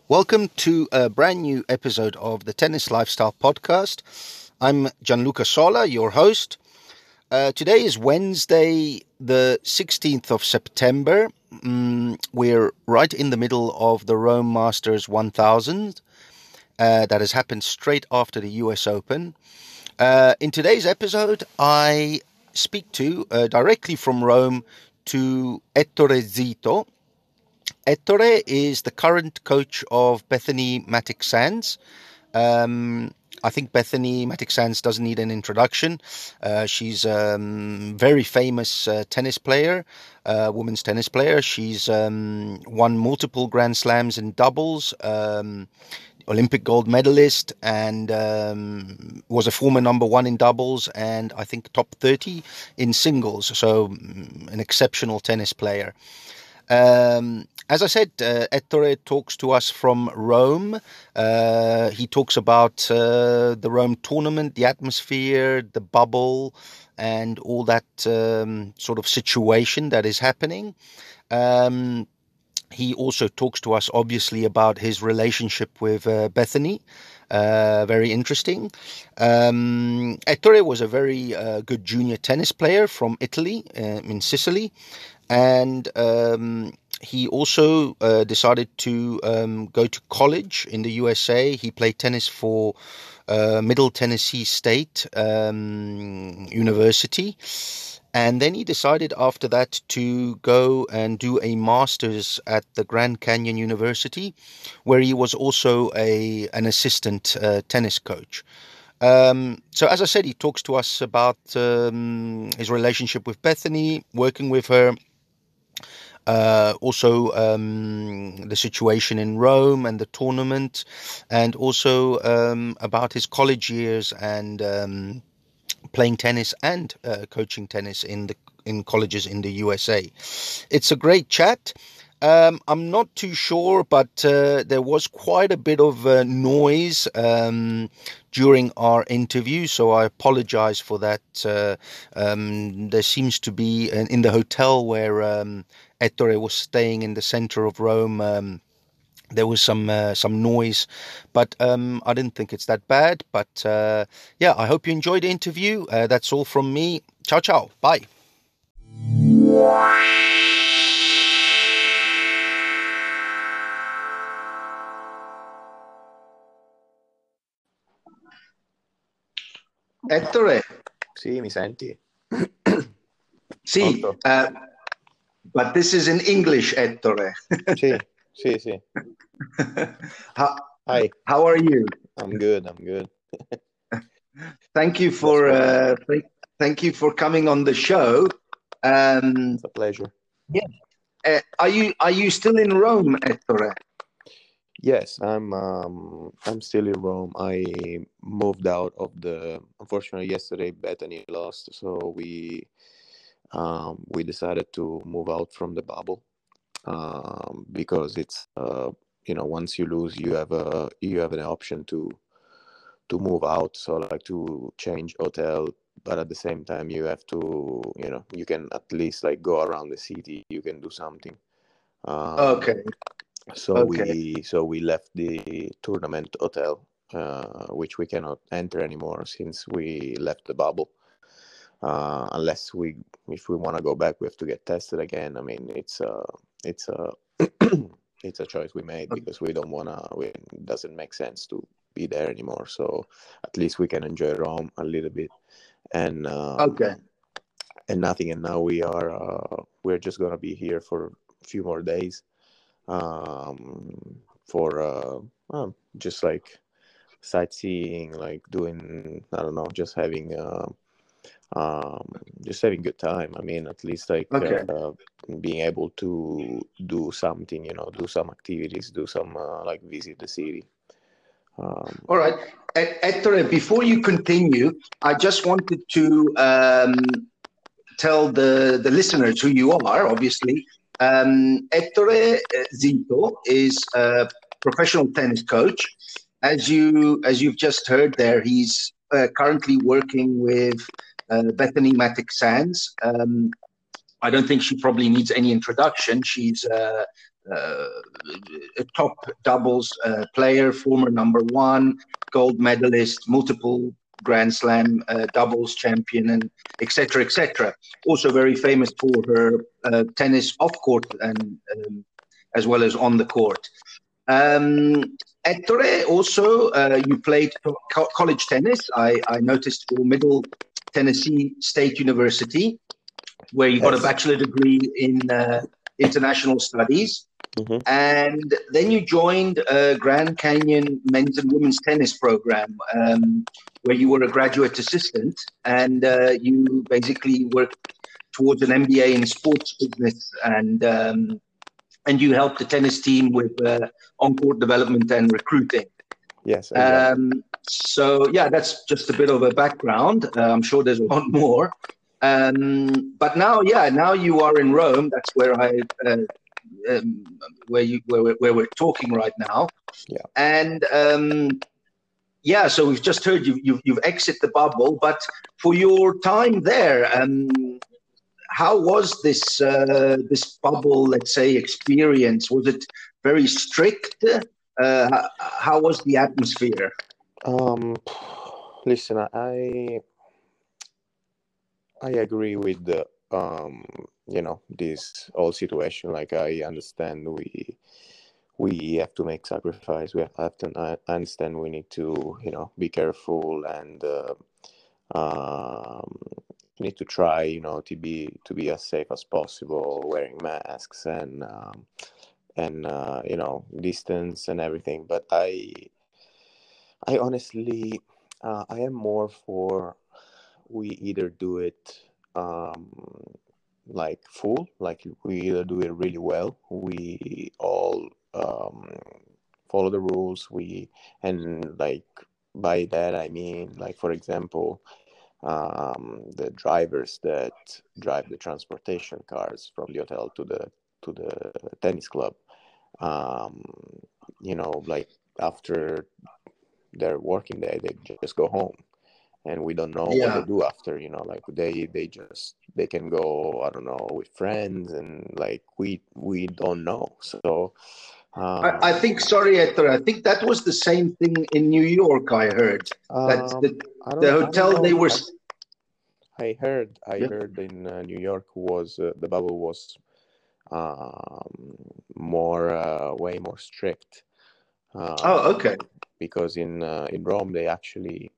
Welcome to a brand new episode of the Tennis Lifestyle Podcast. I'm Gianluca Sola, your host. Today is Wednesday, the 16th of September. We're right in the middle of the Rome Masters 1000. That has happened straight after the US Open. In today's episode, I speak to, directly from Rome, to Ettore Zito. Ettore is the current coach of Bethany Mattek-Sands. I think Bethany Mattek-Sands doesn't need an introduction. She's a very famous tennis player, women's tennis player. She's won multiple Grand Slams in doubles, Olympic gold medalist, and was a former number one in doubles, and I think top 30 in singles. So an exceptional tennis player. As I said, Ettore talks to us from Rome. He talks about the Rome tournament, the atmosphere, the bubble, and all that sort of situation that is happening. He also talks to us, obviously, about his relationship with Bethany. Very interesting. Ettore was a very good junior tennis player from Italy, in Sicily. And he also decided to go to college in the USA. He played tennis for Middle Tennessee State University. And then he decided after that to go and do a master's at the Grand Canyon University, where he was also an assistant tennis coach. So as I said, he talks to us about his relationship with Bethany, working with her. Also the situation in Rome and the tournament, and also about his college years and playing tennis and coaching tennis in colleges in the USA. It's a great chat. I'm not too sure, but there was quite a bit of noise during our interview, so I apologize for that. There seems to be, in the hotel where Ettore was staying in the center of Rome, there was some noise, but I didn't think it's that bad. But yeah, I hope you enjoyed the interview. That's all from me. Ciao, ciao. Bye. Ettore. Sì, mi senti? Sì, but this is in English, Ettore. Sì. Hi. How are you? I'm good. Thank you for coming on the show. It's a pleasure. Yeah. Are you still in Rome, Ettore? Yes, I'm still in Rome. I moved out of unfortunately yesterday Bethany lost, so we decided to move out from the bubble because it's once you lose you have an option to move out, so like to change hotel, but at the same time you have to you can at least like go around the city, you can do something. Okay. So we left the tournament hotel, which we cannot enter anymore since we left the bubble. Unless if we want to go back, we have to get tested again. I mean, it's a it's a choice we made because we don't wanna. It doesn't make sense to be there anymore. So at least we can enjoy Rome a little bit, and and nothing. And now we're just gonna be here for a few more days. For just like sightseeing, like doing, I don't know, just having good time. I mean, at least like being able to do something, do some activities, do some like visit the city. All right, Ettore, before you continue, I just wanted to tell the listeners who you are, obviously. Ettore Zito is a professional tennis coach. As you've just heard there, he's currently working with Bethany Mattek-Sands. I don't think she probably needs any introduction. She's a top doubles player, former number one, gold medalist, multiple Grand Slam doubles champion, and etc. etc. Also very famous for her tennis off court and as well as on the court. Ettore, also, you played college tennis. I noticed for Middle Tennessee State University, where you got a Yes. bachelor degree in international studies. Mm-hmm. And then you joined Grand Canyon men's and women's tennis program, where you were a graduate assistant, and you basically worked towards an MBA in sports business, and you helped the tennis team with on-court development and recruiting. Yes, exactly. So yeah, that's just a bit of a background. I'm sure there's a lot more. But now you are in Rome. That's where where we're talking right now. Yeah. And so we've just heard you've exited the bubble. But for your time there, how was this bubble, let's say, experience? Was it very strict? How was the atmosphere? Listen, I agree with the this whole situation. Like, I understand we have to make sacrifice. We have to I understand we need to be careful and need to try to be as safe as possible, wearing masks and distance and everything. But I honestly I am more for we either do it like full, like we either do it really well, we all follow the rules, and like by that I mean, like, for example, the drivers that drive the transportation cars from the hotel to the tennis club, like after their working day they just go home, and we don't know what they do after. Like they can go, I don't know, with friends, and like we don't know. So I think, sorry, Ettore, I think that was the same thing in New York. I heard that the hotel they were. I heard in New York was the bubble was way more strict. Okay. Because in Rome they actually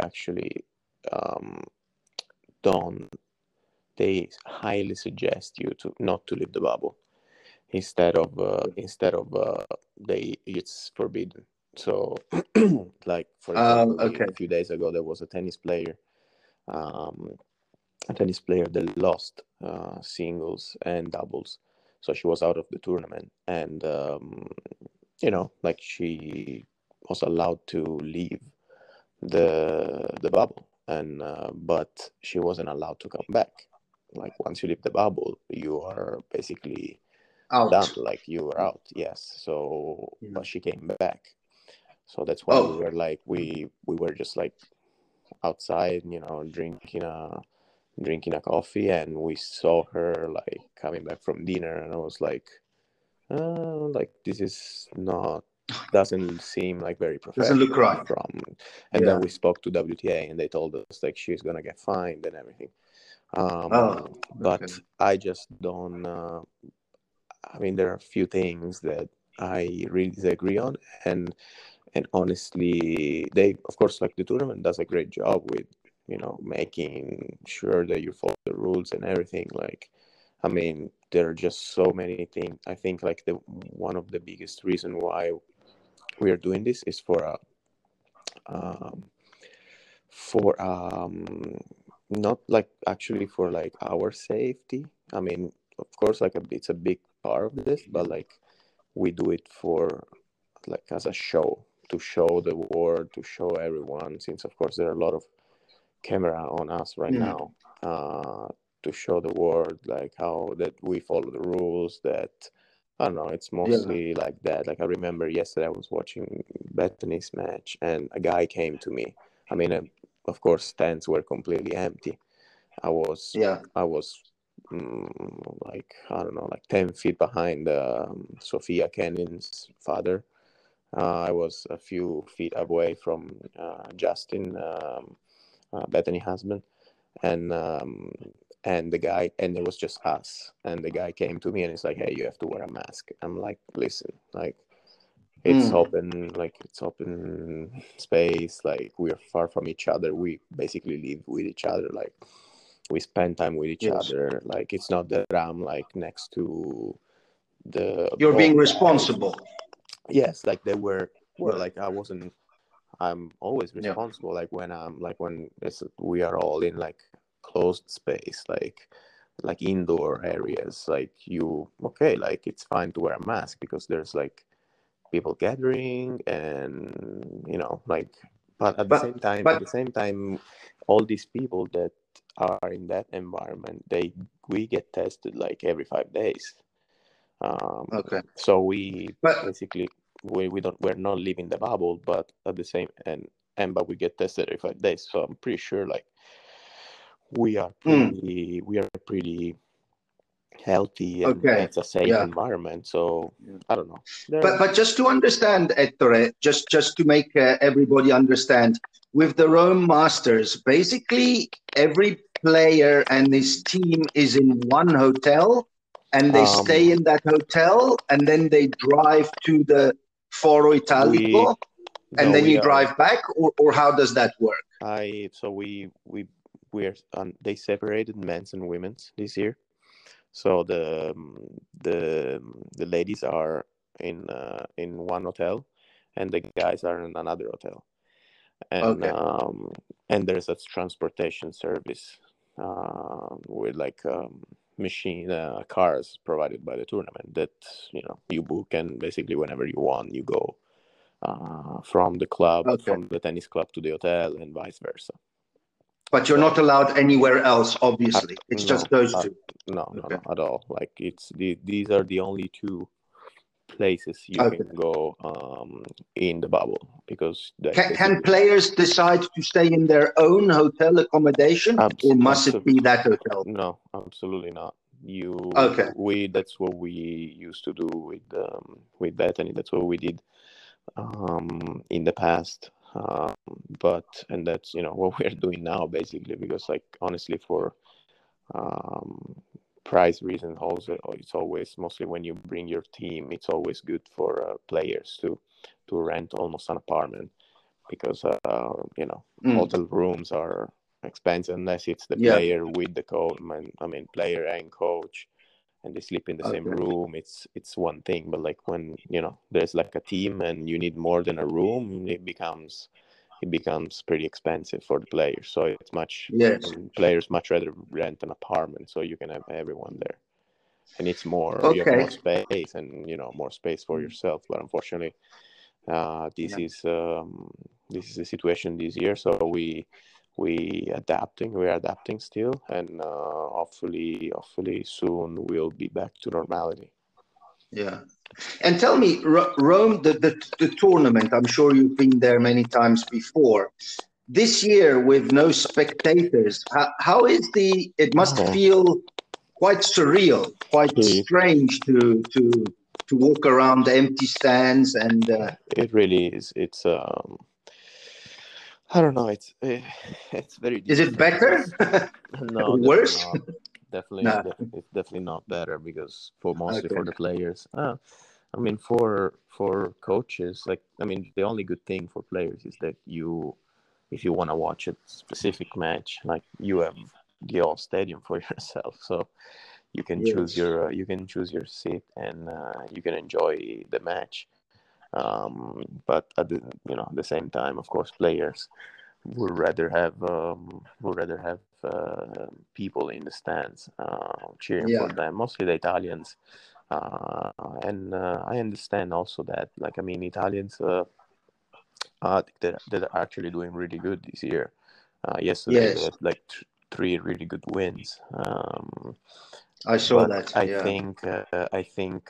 don't. They highly suggest you to not to leave the bubble. Instead of it's forbidden. So like, for example, a few days ago there was a tennis player that lost singles and doubles, so she was out of the tournament, and like she was allowed to leave the bubble, and but she wasn't allowed to come back. Like, once you leave the bubble, you are basically out. Done. Like, you were out. Yes. So but she came back, so that's why we were like we were just like outside, drinking a coffee, and we saw her like coming back from dinner, and I was like this is not doesn't seem like very professional. Doesn't look right. Then we spoke to WTA, and they told us like she's gonna get fined and everything. But I just don't. I mean, there are a few things that I really disagree on, and honestly, they, of course, like, the tournament does a great job with making sure that you follow the rules and everything. Like, I mean, there are just so many things. I think like one of the biggest reason why we are doing this is for not like actually for like our safety. I mean, of course, like it's a big part of this, but like we do it for like as a show, to show the world, to show everyone, since of course there are a lot of camera on us right now, to show the world like how that we follow the rules, that I don't know, it's mostly like that. Like, I remember yesterday I was watching Bethany's match, and a guy came to me. I mean, of course stands were completely empty. I was like I don't know, like 10 feet behind Sofia Kenin's father. I was a few feet away from Justin, Bethany husband, and the guy, and it was just us. And the guy came to me and he's like, "Hey, you have to wear a mask." I'm like, "Listen, like it's open space. Like we're far from each other. We basically live with each other. Like we spend time with each Yes. other. Like it's not that I'm like next to the You're ball being guys." responsible. Yes, like they were. Well, Like I wasn't. I'm always yeah. responsible. Like when we are all in like closed space, like indoor areas. Like you, okay, like it's fine to wear a mask because there's like people gathering, and like. But at the But same time, but all these people that are in that environment, we get tested like every 5 days. okay. So we But basically we're not leaving the bubble, but at the same but we get tested every 5 days. So I'm pretty sure like mm, we are pretty healthy, and okay. it's a safe Yeah. environment. So I don't know. But just to understand, Ettore, just to make everybody understand, with the Rome Masters, basically every player and his team is in one hotel, and they stay Um, in that hotel, and then they drive to the Foro we Italico, and no, then we you are. drive back, or how does that work? I so we're they separated men's and women's this year. So the ladies are in one hotel, and the guys are in another hotel, and Okay, um, and there's a transportation service with like machine cars provided by the tournament that you book, and basically whenever you want you go okay. from the tennis club to the hotel and vice versa. But you're So not allowed anywhere else, obviously. It's just no, those two. no, Okay. at all. Like these are the only two places you Okay. can go in the bubble, because like Can basically players decide to stay in their own hotel accommodation, or must it be absolutely that hotel? no, absolutely not. Okay. That's what we used to do with Bethany. That's what we did in the past. But and that's what we're doing now basically, because like honestly for um, price reasons also, it's always, mostly when you bring your team, it's always good for players to rent almost an apartment, because Mm. hotel rooms are expensive unless it's the Yeah. player with the coach. I mean player and coach, and they sleep in the same Okay. room. It's one thing, but like when there's like a team and you need more than a room, it becomes pretty expensive for the players. So it's much, Yes. and players much rather rent an apartment so you can have everyone there, and it's more, you have more Okay. space, and more space for yourself. But unfortunately, Yeah. this is the situation this year. So we are adapting still, and hopefully soon we'll be back to normality. Yeah. And tell me, Rome, the tournament, I'm sure you've been there many times before. This year, with no spectators, how is it must Oh, feel quite surreal, quite it, strange to walk around the empty stands and it really is. I don't know. It's very is it different better because no, or definitely worse? not. Definitely, No. it's definitely not better, because mostly Okay. for the players. I mean, for coaches, like I mean, the only good thing for players is that if you want to watch a specific match, like you have the whole stadium for yourself, so Yes. you can choose your seat, and you can enjoy the match. But at the same time, of course, players would rather have people in the stands cheering for Yeah. them, mostly the Italians. And I understand also that, like, I mean, Italians that are actually doing really good this year. Yesterday they Yes. had like three really good wins. I saw But that. Yeah. I think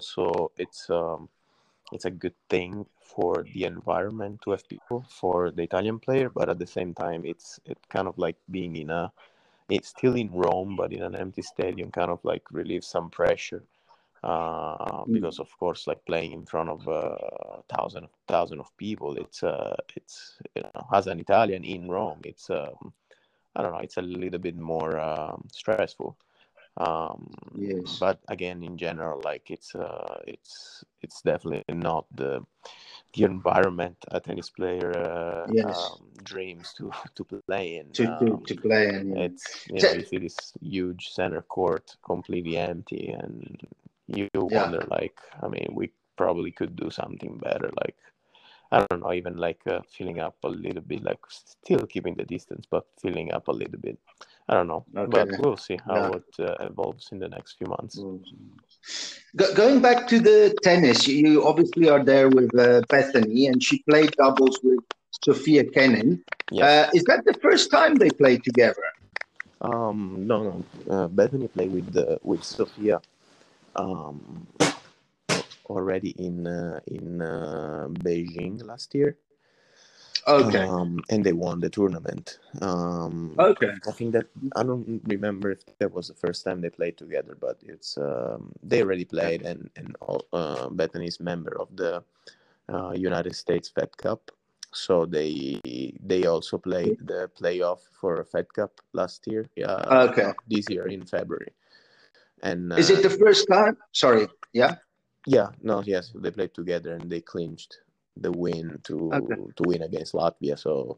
it's a good thing for the environment to have people for the Italian player, but at the same time, it's kind of like being it's still in Rome, but in an empty stadium, kind of like relieves some pressure. Because of course, like playing in front of thousand of people, it's as an Italian in Rome, it's I don't know, it's a little bit more stressful. Yes. But again, in general, like it's definitely not the environment a tennis player Yes. dreams to play in. To play in. It's, Yeah. you see this huge center court completely empty, and you Yeah. wonder, like, I mean, we probably could do something better, like, I don't know, even like filling up a little bit, like still keeping the distance, but filling up a little bit. I don't know, Okay. but we'll see how Yeah. it evolves in the next few months. Going back to the tennis, you obviously are there with Bethany, and she played doubles with Sophia Kenin. Yes. Is that the first time they played together? No. Bethany played with Sophia um, already in Beijing last year. Okay. And they won the tournament. Okay. I think that, I don't remember if that was the first time they played together, but it's they already played, and Bethany's member of the United States Fed Cup, so they also played the playoff for Fed Cup last year. Okay. This year in February, and Is it the first time? Sorry. Yeah. yes, they played together and they clinched the win Okay. to win against Latvia. So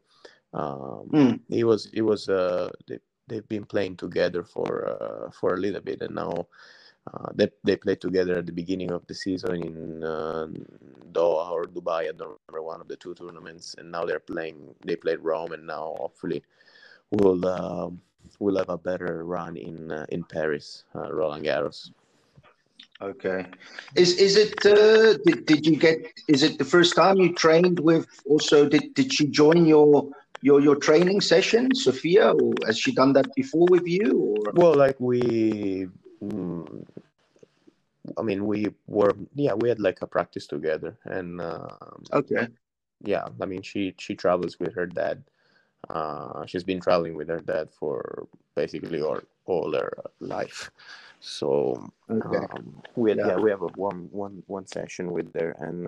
they've been playing together for a little bit, and now they played together at the beginning of the season in Doha or Dubai. I don't remember, one of the two tournaments, and now they played Rome, and now hopefully we'll have a better run in Paris, Roland Garros. Okay. Is it did you get, is it the first time you trained with, also did she join your training session, Sophia, or has she done that before with you, or? Well, like I mean, we had like a practice together, and Okay. I mean, she travels with her dad. She's been traveling with her dad for basically all her life. So Okay. we have a one session with her, and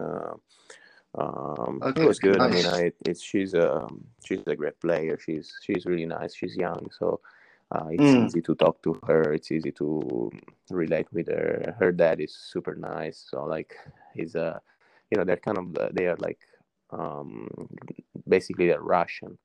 it Okay. was good. I mean, Nice. she's a great player. She's really nice. She's young, so it's easy to talk to her. It's easy to relate with her. Her dad is super nice. So like, he's they're kind of they are like um, basically they're Russian.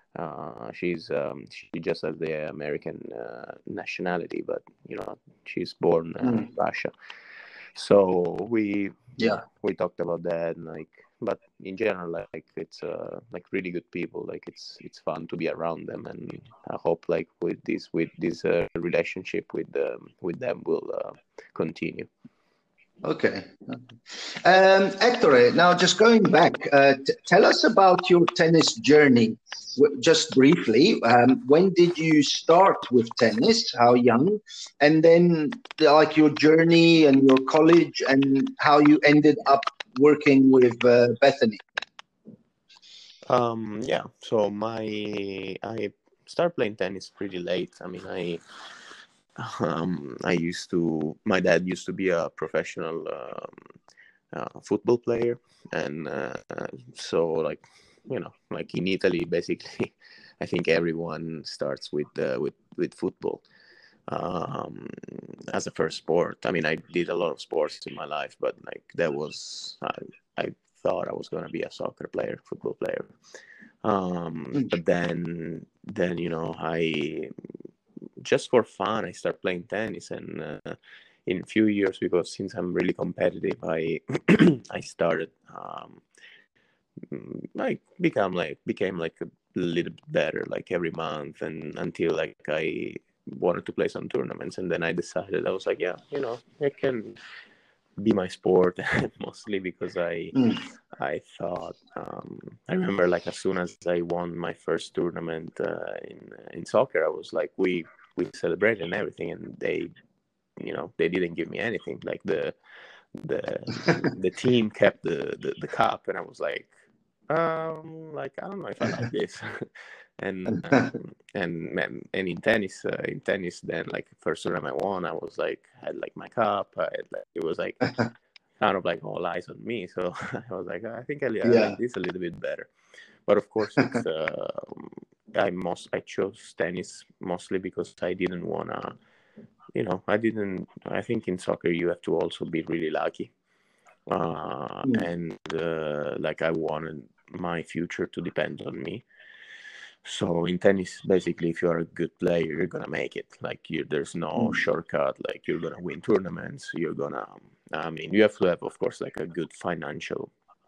She just has the American nationality, but she's born in Russia. So Yeah. we talked about that, and like, but in general, like, it's like really good people. Like, it's fun to be around them, and I hope like with this relationship with them will continue. Okay. Ettore, now just going back, tell us about your tennis journey, just briefly. When did you start with tennis? How young? And then, like, your journey and your college, and how you ended up working with Bethany. So I started playing tennis pretty late. I mean, my dad used to be a professional football player, and so, like, like in Italy, basically, I think everyone starts with football as a first sport. I mean, I did a lot of sports in my life, but like, I thought I was gonna be a soccer player, football player. But then I, just for fun, I started playing tennis, and in a few years, because since I'm really competitive, I I started like became like a little bit better, like every month, and until like I wanted to play some tournaments, and then I decided, I was like, yeah, it can be my sport. Mostly because I thought, I remember, like, as soon as I won my first tournament in soccer, I was like, we celebrated and everything, and they didn't give me anything. Like, the team kept the cup, and I was like, I don't know if I like this. And in tennis, then like first time I won, I was like had like my cup. It was like kind of like all eyes on me. So I was like, I think I like Yeah. this a little bit better. But of course, it's I chose tennis mostly because I didn't wanna, I think in soccer you have to also be really lucky, and like I wanted my future to depend on me. So in tennis, basically, if you're a good player, you're gonna make it. Like there's no shortcut. Like you're gonna win tournaments. You're gonna. I mean, you have to have, of course, like a good financial,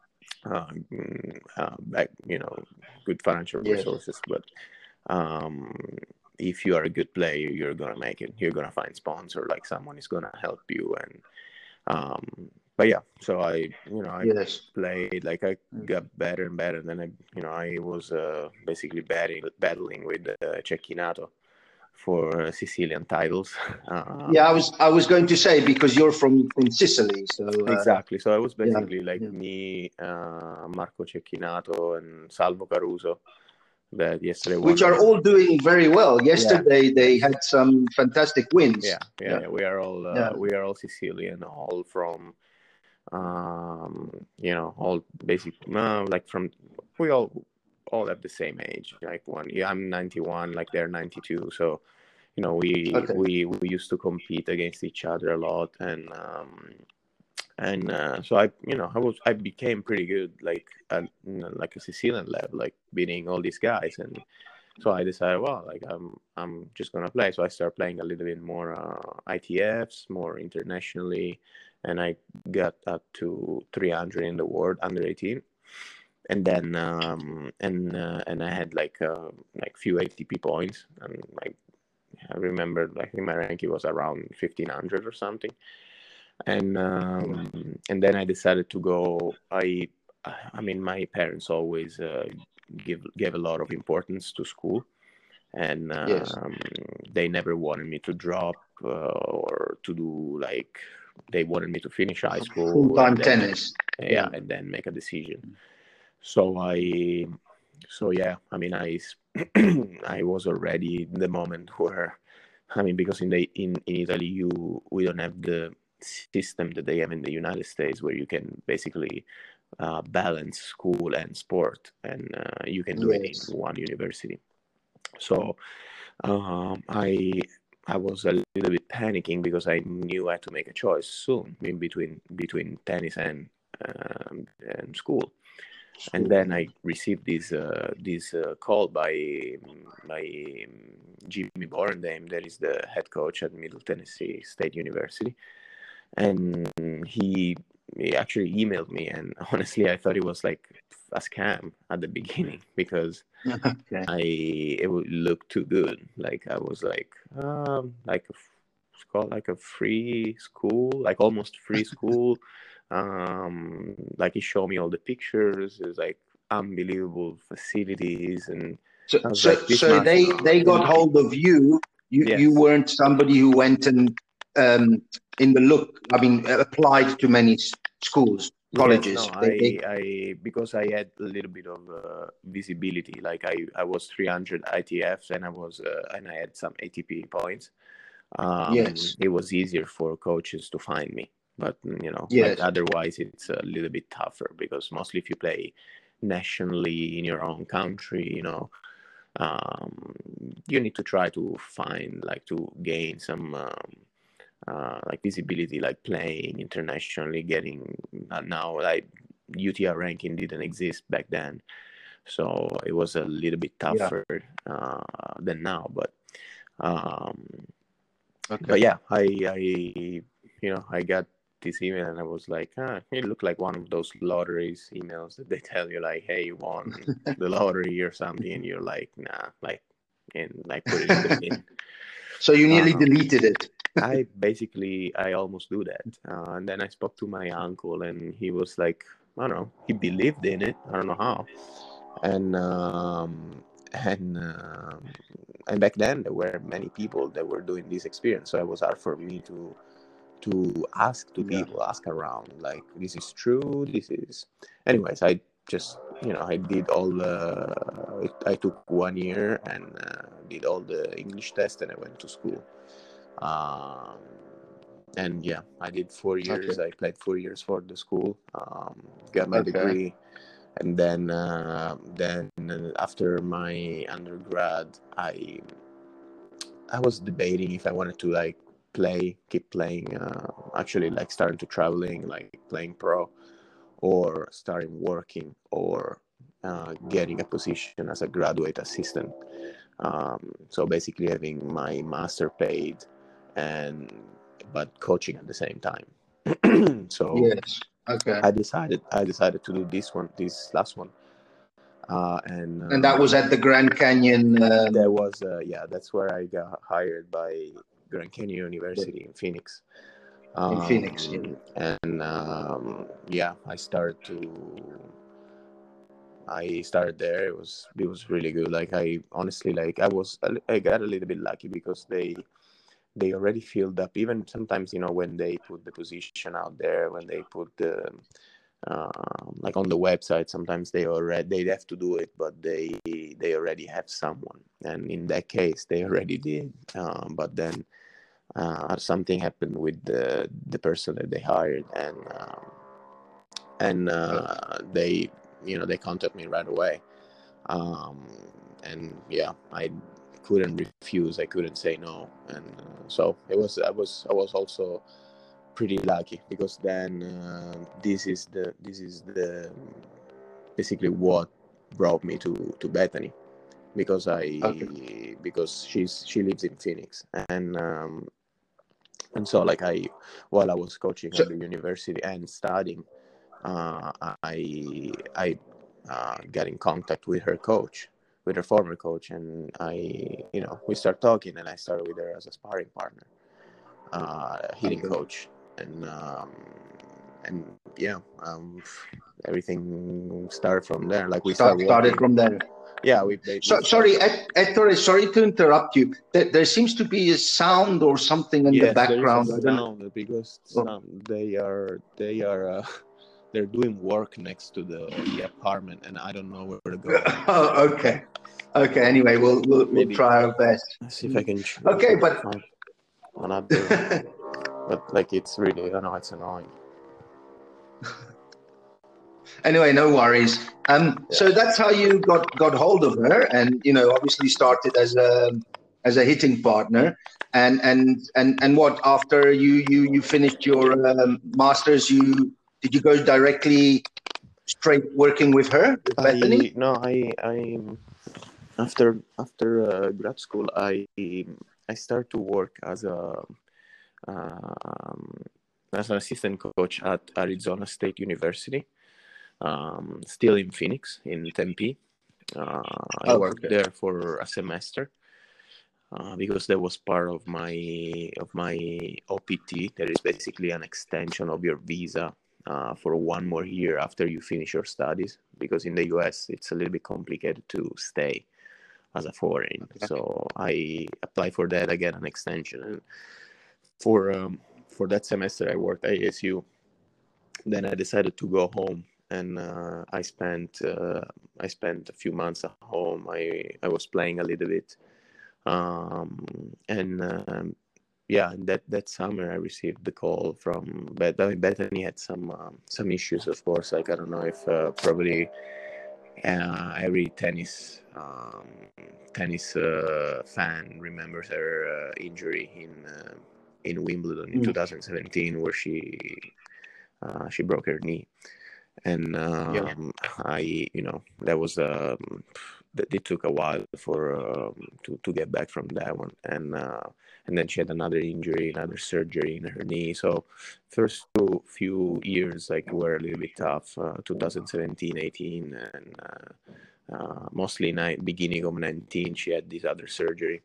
good financial Yes. resources. But um, if you are a good player, you're gonna make it. You're gonna find sponsor. Like someone is gonna help you. And but yeah, so I Yes. played, like I got better and better. And then I was basically battling with Cecchinato for Sicilian titles. Yeah, I was going to say, because you're from Sicily, so Exactly. So I was yeah, basically like yeah. me, Marco Cecchinato, and Salvo Caruso that yesterday won Which the are all doing very well. yeah. Yesterday they Yes. had some fantastic wins. Yeah, yeah, Yeah, yeah. yeah. We are all Sicilian, all from all basic, like from we all have the same age. Like I'm 91, like they're 92. So Okay. we used to compete against each other a lot, and so I became pretty good, like like a Sicilian level, like beating all these guys. And so I decided, well, like I'm just gonna play. So I started playing a little bit more ITFs, more internationally, and I got up to 300 in the world under 18. And then and I had like few ATP points, and like I remember, I think my ranking was around 1500 or something. And Yeah. and then I decided to go. I mean, my parents always gave a lot of importance to school, and Yes. they never wanted me to drop or to do like, they wanted me to finish high school and Full-time then tennis. yeah, Yeah. and then make a decision. So yeah, I mean, I was already in the moment where, I mean, because in Italy we don't have the system that they have in the United States, where you can basically balance school and sport, and you can do it in Yes. one university. So I was a little bit panicking because I knew I had to make a choice soon in between tennis and school. And School. then I received this call by Jimmy Borendame, that is the head coach at Middle Tennessee State University, and he actually emailed me. And honestly, I thought it was like a scam at the beginning, because Okay. it would look too good. Like I was like it's called like a free school, like almost free school. Like he showed me all the pictures. It's like unbelievable facilities, and So, I was so, like, this so must they it got must be. hold of you. You Yes, weren't somebody who went and in the look. I mean, applied to many schools, yes, no, colleges. They because I had a little bit of visibility. Like I was 300 ITFs, and I had some ATP points. Yes, It was easier for coaches to find me. But like yes. otherwise, it's a little bit tougher, because mostly if you play nationally in your own country, um, you need to try to find, like, to gain some like visibility, like playing internationally, getting now, like UTR ranking didn't exist back then, so it was a little bit Yeah. tougher than now. Um, but Okay. yeah, I got this email, and I was like, it looked like one of those lotteries emails that they tell you, like, hey, you won the lottery or something, and you're like, nah, like, and like put it in the bin. So you nearly Um, deleted it. I almost do that, and then I spoke to my uncle, and he was like, I don't know, he believed in it. I don't know how, and and um, and back then there were many people that were doing this experience, so it was hard for me to ask to Yeah. people, ask around, like, this is true, this is. Anyways, I just, I did all the. I took 1 year and did all the English test, and I went to school. Um, and yeah, I did 4 years. Okay. I played 4 years for the school. Got my Okay. degree, and then after my undergrad, I was debating if I wanted to like keep playing. Actually, like starting to traveling, like playing pro, or starting working, or getting a position as a graduate assistant. So basically, having my master paid, and but coaching at the same time. So Yes. Okay. I decided to do this last one, and And that was at the Grand Canyon. there was that's where I got hired by Grand Canyon University in Phoenix. In Phoenix. Yeah. And yeah, I started there. It was really good. Like, I honestly, like, I got a little bit lucky because they already filled up. Even sometimes, when they put the position out there, when they put the like on the website, sometimes they'd have to do it, but they already have someone. And in that case, they already did. But then something happened with the person that they hired, and they contacted me right away. And yeah, I couldn't refuse. I couldn't say no, and so I was also pretty lucky, because then this is the basically what brought me to Bethany, because Okay. she lives in Phoenix, and so, like, while I was coaching So at the university and studying, uh, I got in contact with her coach, with her former coach, and we started talking, and I started with her as a sparring partner, hitting okay. coach, and yeah, everything started from there. Like, we started Started working. from there. Yeah, we So started. sorry, Ettore, sorry to interrupt you. There seems to be a sound or something in the Yes, there is a background. I don't sound, because know. they are they're doing work next to the apartment, and I don't know where to go. Oh, okay. Okay. Anyway, we'll Maybe try our best. let's see if I can Okay, but find another. But, like, it's really, I don't know, it's annoying. anyway, no worries. So Yeah. that's how you got hold of her, and obviously started as a hitting partner, and what after you finished your masters, did you go directly straight working with her, with Bethany? I no I After grad school, I started to work um, as an assistant coach at Arizona State University, still in Phoenix, in Tempe. I Oh, worked okay. there for a semester, because that was part of my OPT. That is basically an extension of your visa for 1 more year after you finish your studies. Because in the US, it's a little bit complicated to stay as a foreign. So I applied for that again, an extension, and for that semester I worked at ASU. Then I decided to go home, and I spent a few months at home. I was playing a little bit, and yeah, and that summer I received the call from Bethany. Had some issues, of course. Like, I don't know if probably every tennis fan remembers her injury in Wimbledon in Mm. 2017, where she broke her knee. And Yeah. that was that it took a while for to get back from that one. And then she had another injury, another surgery in her knee. So first few years, like, were a little bit tough, 2017, 18, and mostly beginning of 19, she had this other surgery.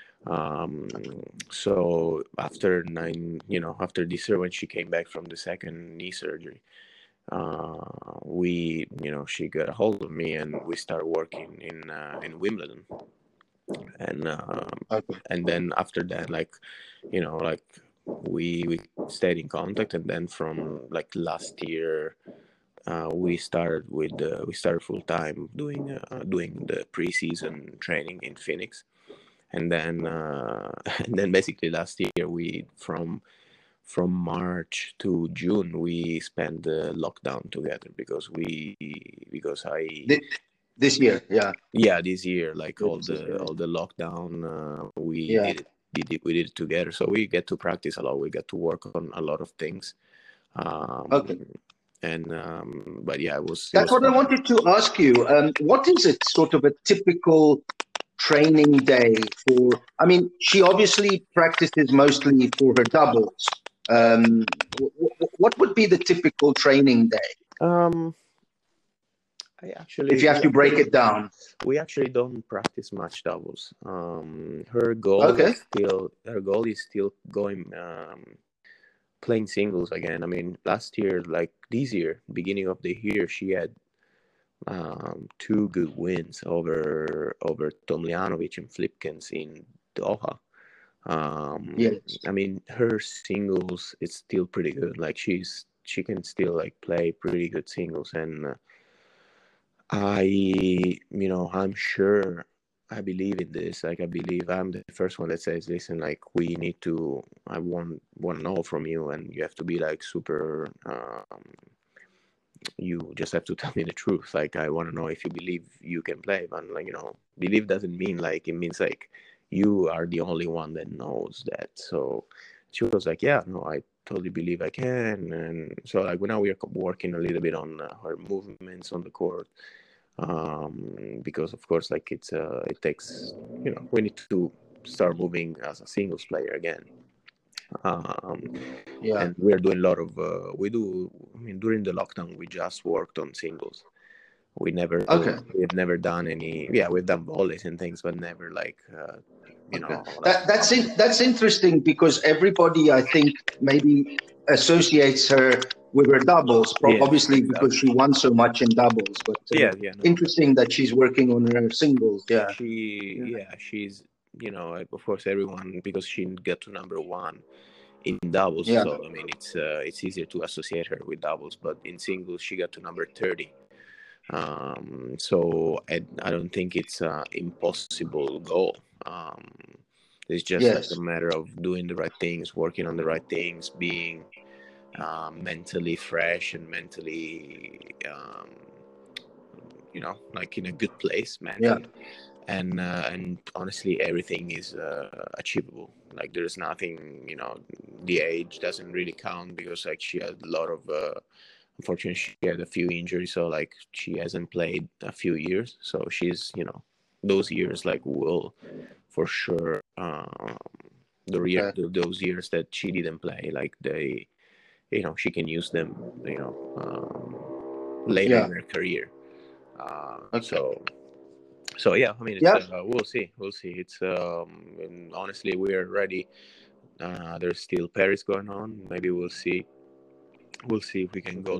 So after this year, when she came back from the second knee surgery, she got a hold of me, and we started working in Wimbledon. And Okay. and then after that, like, we stayed in contact. And then from, like, last year, we started full time doing the preseason training in Phoenix, and then and then basically last year we from March to June we spent the lockdown together because I This year, yeah. yeah, this year, like Yeah, this is all the lockdown, yeah. we did it together. So we get to practice a lot. We get to work on a lot of things. Um, Okay. and but yeah, it That's was what I fun. wanted to ask you. What is it, sort of a typical training day for? I mean, she obviously practices mostly for her doubles. What would be the typical training day Um, I if actually you have to break it down? we actually don't practice much doubles. Okay. Her goal is still going playing singles again. I mean, last year, like this year, beginning of the year, she had two good wins over Tomljanovic and Flipkens in Doha. Yes. I mean, her singles is still pretty good. Like she can still like play pretty good singles, and I'm sure. I believe in this. Like, I believe I'm the first one that says, "Listen, like, we need to. I want to know from you, and you have to be like super. You just have to tell me the truth. Like, I want to know if you believe you can play. But like, believe doesn't mean like it means like you are the only one that knows that. So she was like, yeah, no, I totally believe I can. And so like now we are working a little bit on her movements on the court, because of course like it takes, we need to start moving as a singles player again. um, Yeah. and we're doing a lot of I mean, during the lockdown we just worked on singles. Okay. We've never done any, yeah, we've done volleys and things, but never like Okay. like That's it. That's interesting because everybody, I think, maybe associates her with her doubles, yes, obviously because exactly. she won so much in doubles. But Yeah, no, interesting that she's working on her singles. Yeah. Yeah. she's, of course everyone, because she got to number one in doubles, Yeah. so I mean it's easier to associate her with doubles, but in singles she got to number 30. So I don't think it's an impossible goal. It's just like a Yes. matter of doing the right things, working on the right things, being mentally fresh and mentally, like in a good place Yeah. mentally. And honestly, everything is achievable. Like there's nothing, the age doesn't really count, because like she had a lot of. Unfortunately, she had a few injuries, so like she hasn't played a few years. So she's, those years like will for sure, Okay. those years that she didn't play, like she can use them, later Yeah. in her career. Okay. So yeah, I mean, it's Yeah. we'll see. It's and honestly, we are ready. There's still Paris going on. Maybe we'll see if we can go Okay.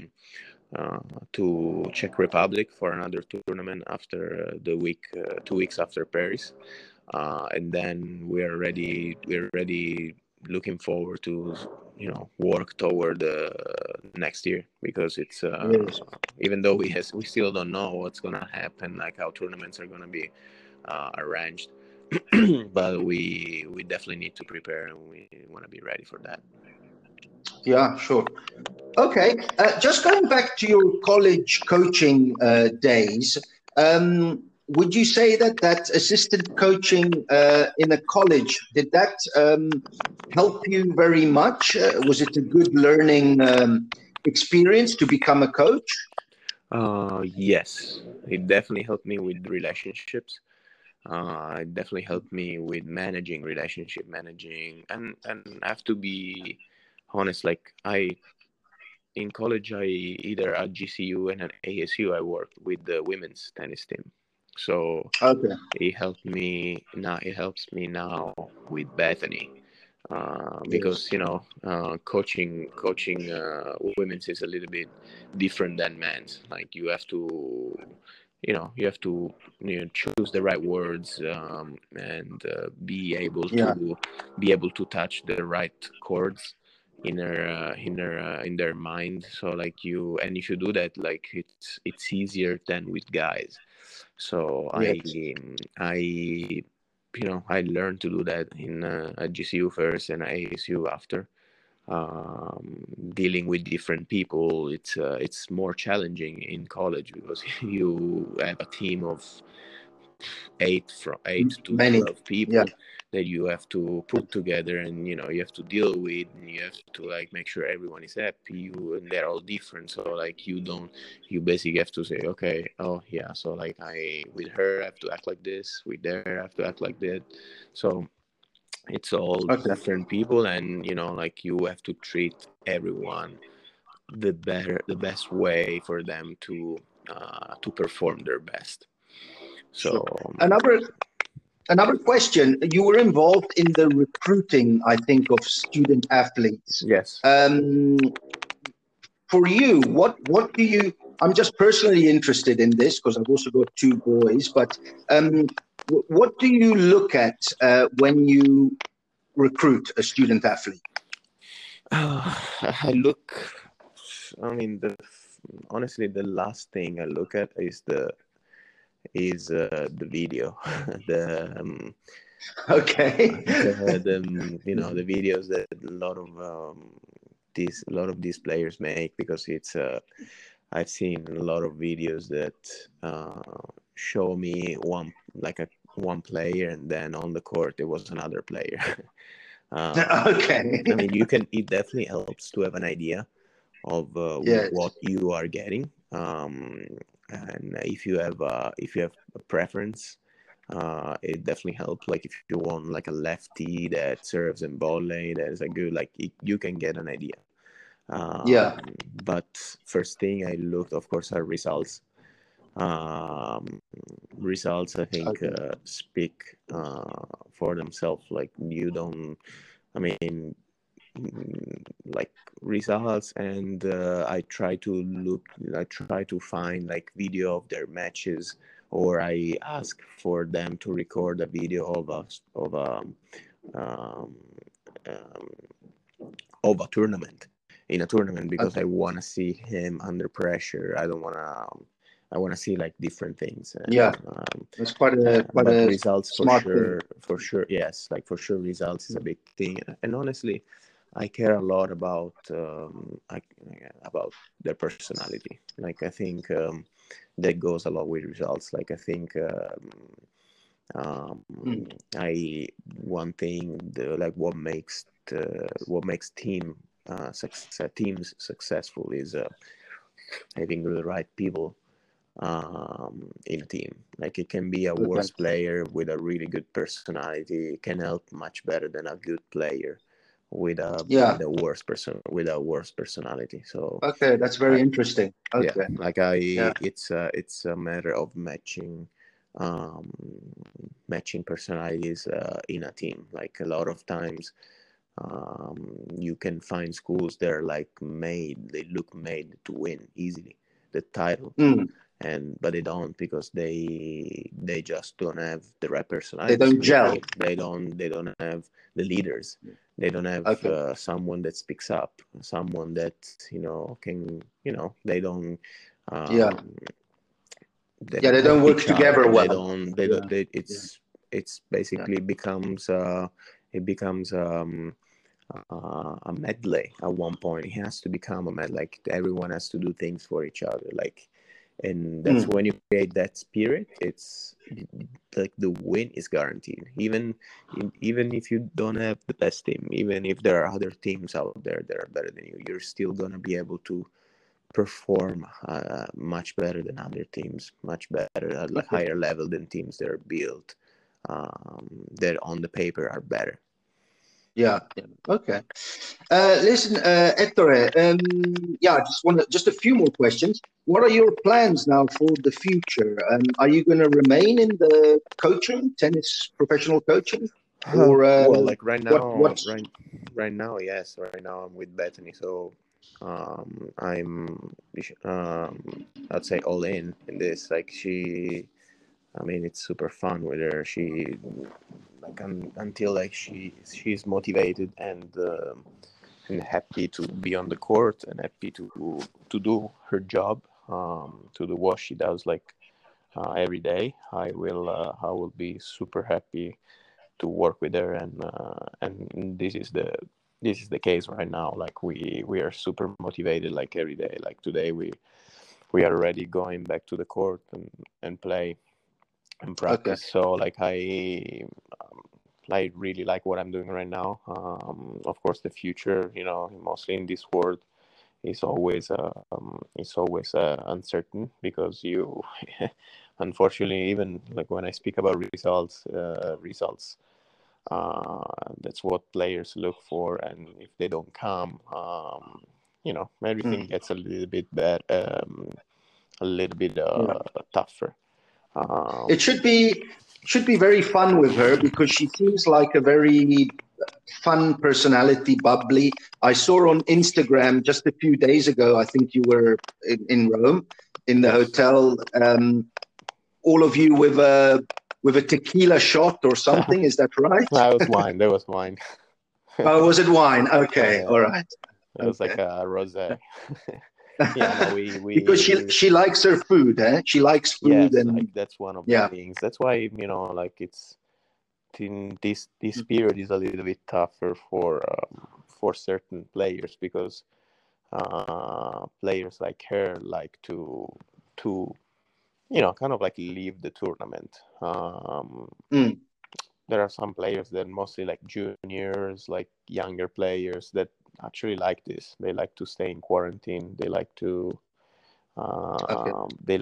to Czech Republic for another tournament after 2 weeks after Paris, and then we're ready, looking forward to work toward next year, because it's Yes. even though we still don't know what's gonna happen, like how tournaments are gonna be arranged, but we definitely need to prepare, and we want to be ready for that. Yeah. Sure. Okay, just going back to your college coaching days, would you say that assistant coaching in a college, did that help you very much? Was it a good learning experience to become a coach? Yes, it definitely helped me with relationships. It definitely helped me with managing relationship managing, and I have to be honest. Like in college, I either at GCU and at ASU, I worked with the women's tennis team. So Okay. it helped me now. It helps me now with Bethany, Yes. because coaching women's is a little bit different than men's. Like you have to choose the right words, and be able Yeah. to touch the right chords in their mind. So like if you do that, like it's easier than with guys. So Yes. I learned to do that at GCU first and ASU after. Dealing with different people, it's more challenging in college because you have a team of eight to Many. 12 Yeah. people that you have to put together, and you have to deal with, and you have to like make sure everyone is happy. And they're all different, so like you basically have to say, okay, oh yeah, so like I with her I have to act like this, with there I have to act like that. So it's all Okay. different people, and like you have to treat everyone the best way for them to perform their best. Sure. So Another question. You were involved in the recruiting, I think, of student athletes. yes. For you, what do you? I'm just personally interested in this because I've also got two boys. But what do you look at when you recruit a student athlete? I look. I mean, honestly, the last thing I look at is the video, the Okay. the videos that a lot of these players make, because I've seen a lot of videos that show me one player, and then on the court there was another player. Okay. I mean, it definitely helps to have an idea of Yes. what you are getting, and if you have a preference, it definitely helps. Like if you want like a lefty that serves in volley, that is a good, like you can get an idea. Yeah. But first thing I looked, of course, are results. Um, Results, I think, Okay. speak for themselves. Like you don't, I mean, like results, and I try to find like video of their matches, or I ask for them to record a video um, um, of a tournament, in a tournament, because I Okay. want to see him under pressure. I don't want to I want to see like different things. Yeah. That's quite But a results, smart thing. for sure, yes, like for sure results is a big thing. And honestly, I care a lot about their personality. Like I think that goes a lot with results. Like I think um, Mm. I one thing like what makes teams successful is having the right people in a team. Like it can be a Okay. worse player with a really good personality. It can help much better than a good player Yeah. with a worse personality. So Okay. That's I, very interesting. yeah, Okay. like Yeah. it's a matter of um, matching personalities in a team. Like a lot of times, you can find schools that are like they look made to win easily the title, Mm. and but they don't, because they just don't have the right They personalities don't in the gel. team. They don't have the leaders. They don't have Okay. someone that speaks up, someone that can, they don't Yeah. um, they Yeah. don't They don't help work each other. together They well. don't they Yeah. don't they, Yeah. it's Yeah. basically becomes a medley at one point. It has to become a medley. Like everyone has to do things for each other. Like, and that's Mm. when you create that spirit. It's like the win is guaranteed. Even if you don't have the best team, even if there are other teams out there that are better than you, you're still gonna be able to perform much better than other teams, much better at a Okay. higher level than teams that are built that on the paper are better. Yeah. Yeah. Okay. Listen, Ettore, yeah, I just want just a few more questions. What are your plans now for the future? Are you going to remain in the coaching, tennis professional coaching, or Well, like what's right now, yes. Right now, I'm with Bethany, so I'm I'd say all in this. Like I mean, it's super fun with her. Until like she's motivated happy to be on the court and happy to do her job, to do what she does like every day. I will be super happy to work with her, and this is the case right now. Like we are super motivated like every day. Like today we are already going back to the court and play and practice. Okay. So like I really like what I'm doing right now. Of course, the future, mostly in this world, is always uncertain, because you, unfortunately, even like when I speak about results, that's what players look for, and if they don't come, everything gets a little bit bad, a little bit Yeah. tougher. It should be very fun with her, because she seems like a very fun personality, bubbly. I saw on Instagram just a few days ago, I think you were in Rome, in the Yes. hotel, all of you with a tequila shot or something. Is that right? That was wine. There was wine. Oh, was it wine? Okay, Yeah. all right. It was like a rosé. Yeah, no, we Because she likes her food, eh? She likes food, yes, and like that's one of the yeah, things. That's why, like it's in this period is a little bit tougher for certain players, because players like her like to kind of like leave the tournament. There are some players that mostly like juniors, like younger players, that actually like this. They like to stay in quarantine. They like to okay,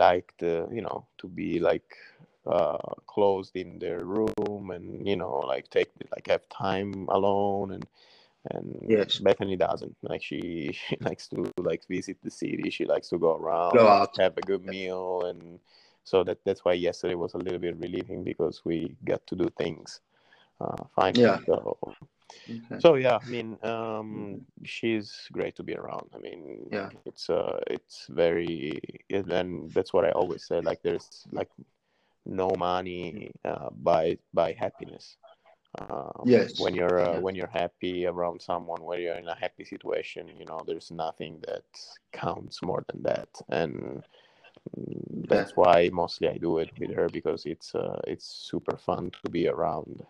to be like closed in their room, and like have time alone, and yes, Bethany doesn't. Like she likes to like visit the city. She likes to go go around, out. have a good meal, and so that's why yesterday was a little bit relieving, because we got to do things finally. Yeah, okay, So yeah, I mean, she's great to be around. I mean, yeah, it's very, and that's what I always say. Like there's like no money by happiness. yes, When you're happy around someone, when you're in a happy situation, there's nothing that counts more than that. And yeah, that's why mostly I do it with her, because it's super fun to be around.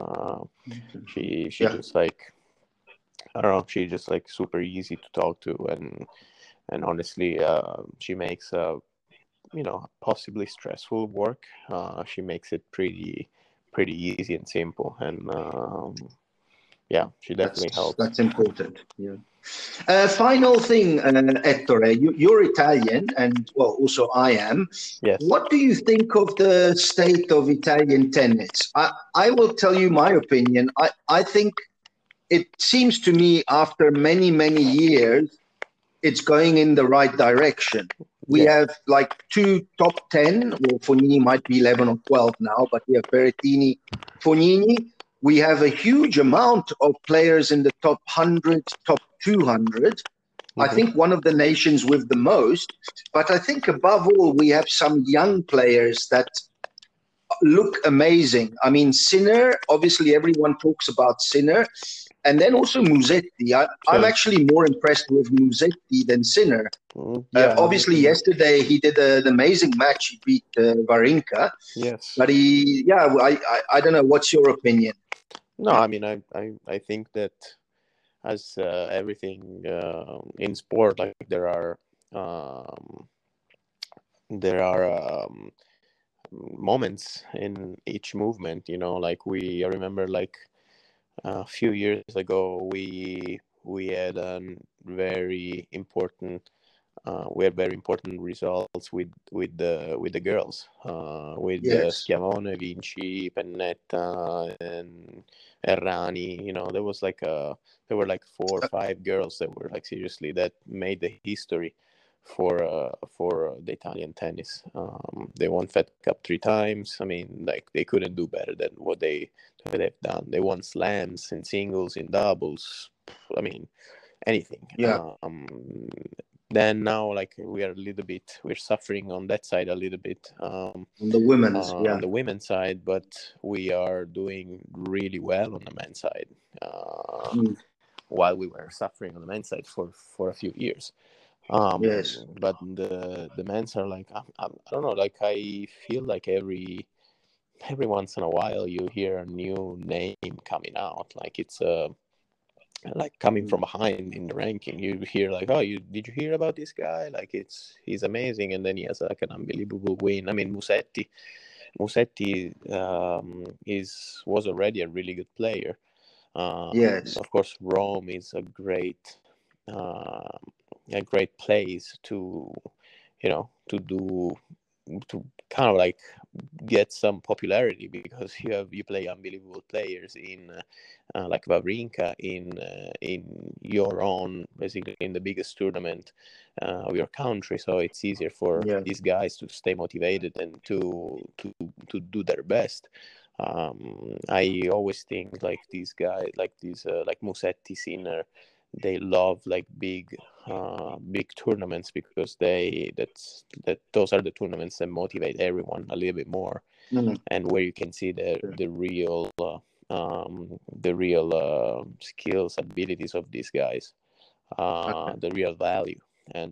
She yeah. just like, I don't know, she's just like super easy to talk to, and honestly, she makes possibly stressful work. She makes it pretty easy and simple, and yeah, she definitely helps. That's important. Yeah. Final thing, Ettore, you're Italian, and well, also I am. Yes. What do you think of the state of Italian tennis? I will tell you my opinion. I think it seems to me, after many, many years, it's going in the right direction. We Yes. have like two top 10. Well, Fognini might be 11 or 12 now, but we have Berrettini, Fognini. We have a huge amount of players in the top 100, top 200. I think one of the nations with the most. But I think above all, we have some young players that look amazing. I mean, Sinner, obviously everyone talks about Sinner. And then also Musetti. I'm Sure. actually more impressed with Musetti than Sinner. Yeah. Obviously, yesterday he did an amazing match. He beat Wawrinka. Yes. But I don't know. What's your opinion? No, I mean, I think that as everything in sport, like um, there are moments in each movement. Like I remember like a few years ago, we had a very important very important results with the girls, with Yes. Schiavone, Vinci, Pennetta, and Errani. There were like 4 or 5 girls that were like seriously that made the history for the Italian tennis. They won Fed Cup 3 times. I mean, like they couldn't do better than what they've done. They won slams in singles, in doubles. I mean, anything. Yeah. Then now, like we're suffering on that side a little bit, On the women's. on Yeah. the women's side, but we are doing really well on the men's side. Mm. while we were suffering on the men's side for a few years. Yes. But the men's are like, I don't know, like I feel like every once in a while you hear a new name coming out, like it's like coming from behind in the ranking. You hear like, oh, did you hear about this guy? Like he's amazing, and then he has like an unbelievable win. I mean, Musetti was already a really good player. Yes. Of course, Rome is a great place to, to kind of like get some popularity, because you play unbelievable players in like Wawrinka in your own, basically in the biggest tournament of your country. So it's easier for Yeah. these guys to stay motivated and to do their best. I always think like these guys, like like Musetti, Sinner, they love like big tournaments, because those are the tournaments that motivate everyone a little bit more, and where you can see the real skills, abilities of these guys, the real value. And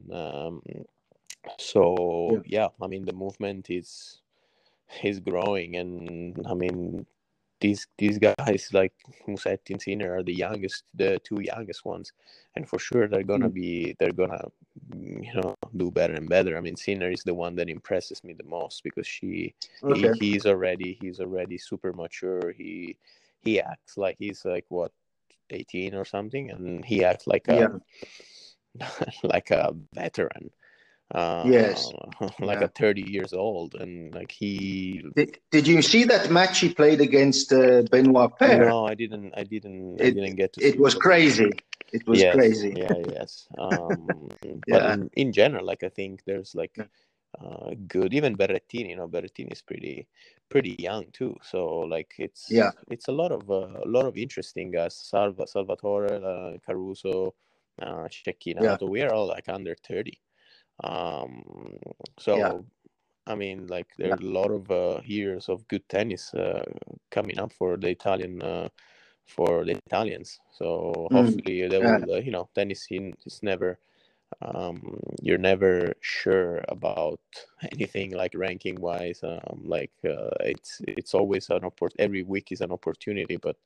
so yeah, I mean the movement is growing, and I mean these guys like Musetti and Sinner are the two youngest ones, and for sure they're gonna do better and better. I mean, Sinner is the one that impresses me the most, because he's already super mature. He acts like he's like what, 18 or something, and he acts like a like a veteran, Yes. like a 30 years old, and like Did you see that match he played against Benoit Paire? No, I didn't. I didn't get to see It was it. crazy. It was crazy. Yes. But Yeah. in general, like I think there's like good, even Berrettini. Berrettini is pretty young too. So like it's a lot of interesting guys. Salvatore, Caruso, Cecchinato. We are all like under 30. So I mean, like there are a lot of years of good tennis coming up for the Italians. So hopefully they will. Tennis is never. You're never sure about anything like ranking wise. It's always an every week is an opportunity, but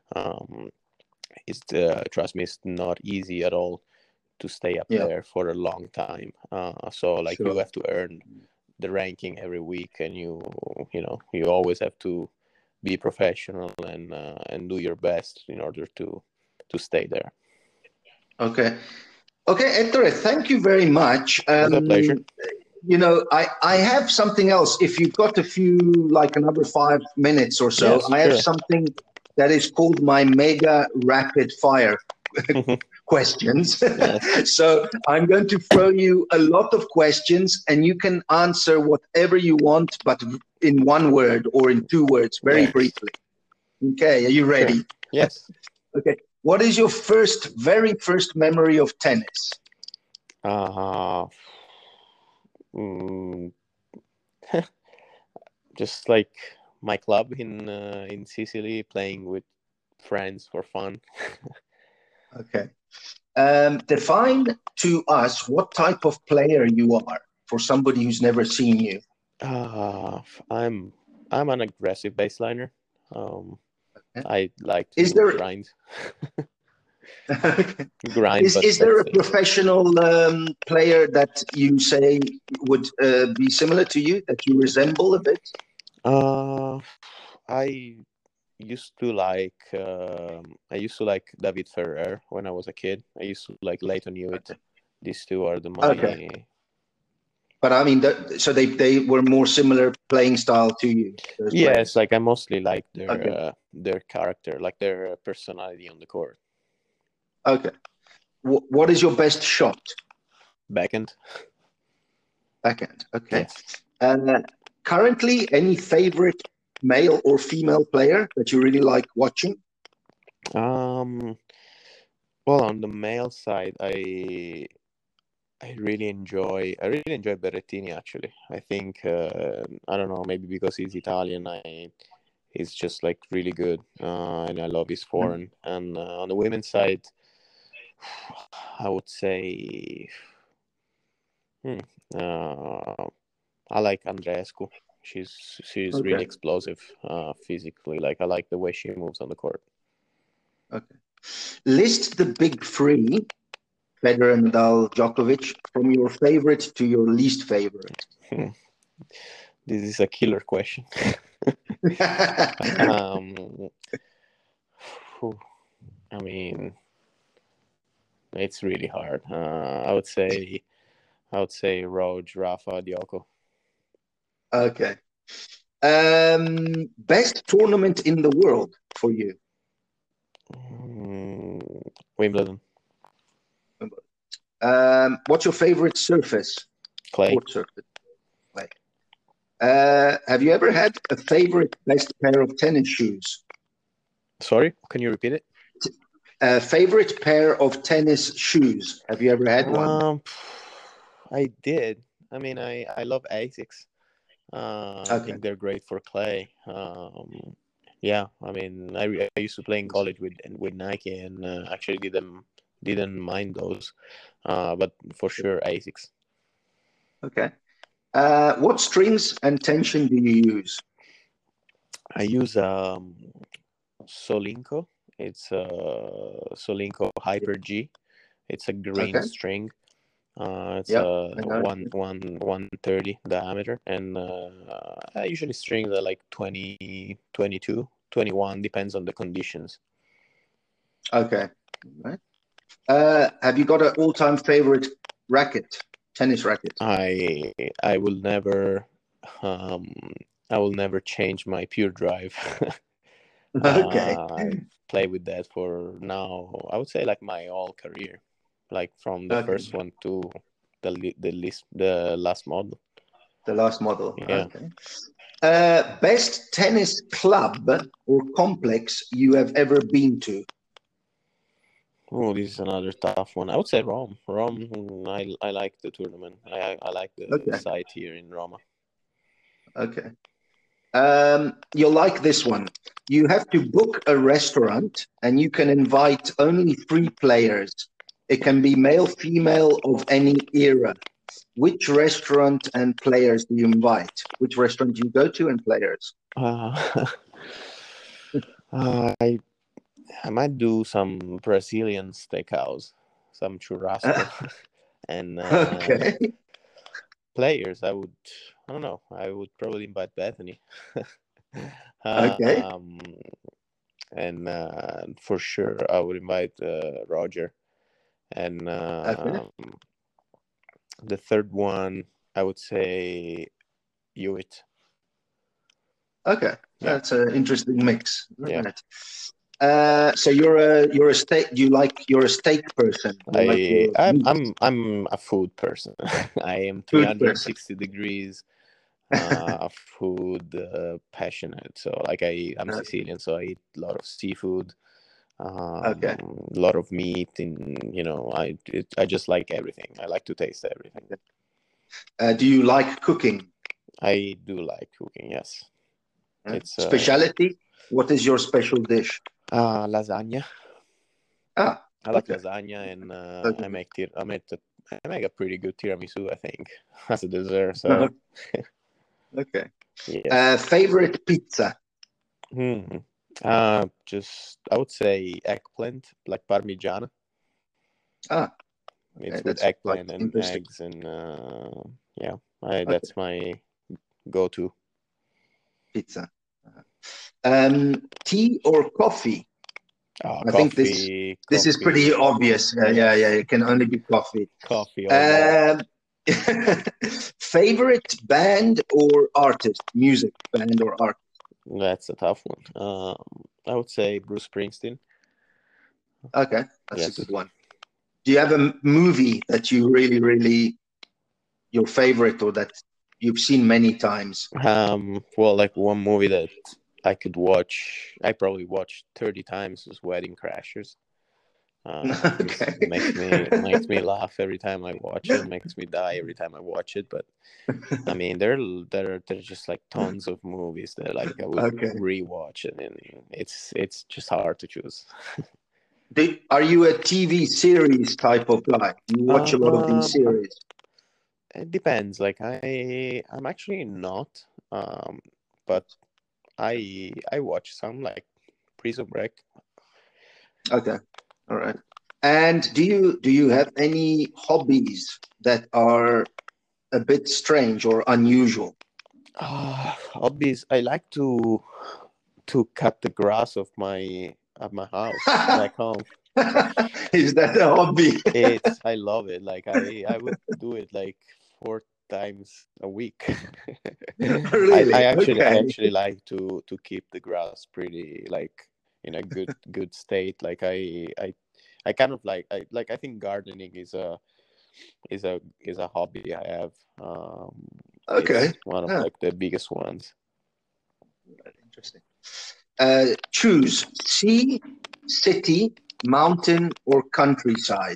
trust me, it's not easy at all to stay up there for a long time. So like you have to earn the ranking every week, and you always have to be professional and do your best in order to stay there. Okay, Ettore, thank you very much. It was a pleasure. I have something else. If you've got a few, like another 5 minutes or so, Yes, I have something that is called my mega rapid fire questions. Yes. So I'm going to throw you a lot of questions, and you can answer whatever you want, but in one word or in 2 words, very briefly. Okay, are you ready? Sure. Yes. Okay. What is your very first memory of tennis? Just like my club in Sicily, playing with friends for fun. Okay. Define to us what type of player you are for somebody who's never seen you. I'm an aggressive baseliner. I like to grind. Grind. Is there a professional player that you say would be similar to you, that you resemble a bit? I used to like David Ferrer when I was a kid. I used to like Leighton Hewitt. These two are my. But I mean, so they were more similar playing style to you. Yes, like I mostly like their character, like their personality on the court. Okay. What is your best shot? Backhand. Backhand. Okay. Yes. Currently, any favorite male or female player that you really like watching? Well, on the male side, I really enjoy Berrettini, actually. I think I don't know, maybe because he's Italian, he's just like really good, and I love his forehand. And on the women's side, I would say, uh, I like Andreescu. She's Okay. really explosive physically. Like, I like the way she moves on the court. Okay. List the big three, Federer, Nadal, Djokovic, from your favorite to your least favorite. This is a killer question. I mean, it's really hard. I would say Roj, Rafa, Djoko. Okay. Best tournament in the world for you? Wimbledon. What's your favorite surface? Clay. Court surface. Clay. Have you ever had a favorite best pair of tennis shoes? Sorry, can you repeat it? Favorite pair of tennis shoes. Have you ever had one? I did. I mean, I love Asics. I think they're great for clay. Yeah, I mean, I used to play in college with Nike, and actually didn't mind those. But for sure, Asics. Okay. What strings and tension do you use? I use Solinco. It's Solinco Hyper G. It's a green string. It's a 130 diameter, and I usually strings are like 20, 22, 21, depends on the conditions. Okay. Right. Have you got an all-time favorite racket, tennis racket? I will never change my Pure Drive. Okay. I play with that for now. I would say like my all career, like from the first one to the last model. The last model. Yeah. Okay. Best tennis club or complex you have ever been to? Oh, this is another tough one. I would say Rome. I like the tournament. I like the site here in Roma. Okay. You'll like this one. You have to book a restaurant and you can invite only 3 players. It can be male, female, of any era. Which restaurant and players do you invite? Which restaurant do you go to and players? I might do some Brazilian steakhouse, some churrasco, and players. I don't know. I would probably invite Bethany. Okay. And for sure, I would invite Roger. And the third one, I would say Hewitt. Okay, that's an interesting mix. Yeah. Right. So you're a steak. You're a steak person. I'm a food person. I am 360 degrees food passionate. So like I'm Sicilian, so I eat a lot of seafood. A lot of meat, and I just like everything. I like to taste everything. Do you like cooking? I do like cooking. Yes. It's specialty. What is your special dish? Lasagna. I like lasagna, and I make a pretty good tiramisu, I think, as a dessert. So okay. Yes. Favorite pizza? Just I would say eggplant, like Parmigiana. It's with eggplant and eggs, and that's my go-to. Pizza. Tea or coffee? I think this is pretty obvious. Yeah. It can only be coffee. Coffee. Favorite band or artist? Music band or artist? That's a tough one. I would say Bruce Springsteen. Okay, that's a good one. Do you have a movie that you really your favorite, or that you've seen many times? Well, like one movie that I could watch, I probably watched 30 times, was Wedding Crashers. Makes me laugh every time I watch it. Makes me die every time I watch it. But I mean, there are just like tons of movies that like I would rewatch, and it's just hard to choose. Are you a TV series type of guy? You watch a lot of these Um, series. it depends. Like I'm actually not. But I watch some like Prison Break. Okay, all right. And do you have any hobbies that are a bit strange or unusual? Hobbies. I like to cut the grass of my house back home. Is that a hobby? I love it. Like I would do it like 4 times a week. Really? I Okay. actually like to keep the grass pretty like in a good state. Like I kind of I think gardening is a hobby I have. Okay. It's one of Ah, like the biggest ones. interesting. Choose sea, city, mountain, or countryside.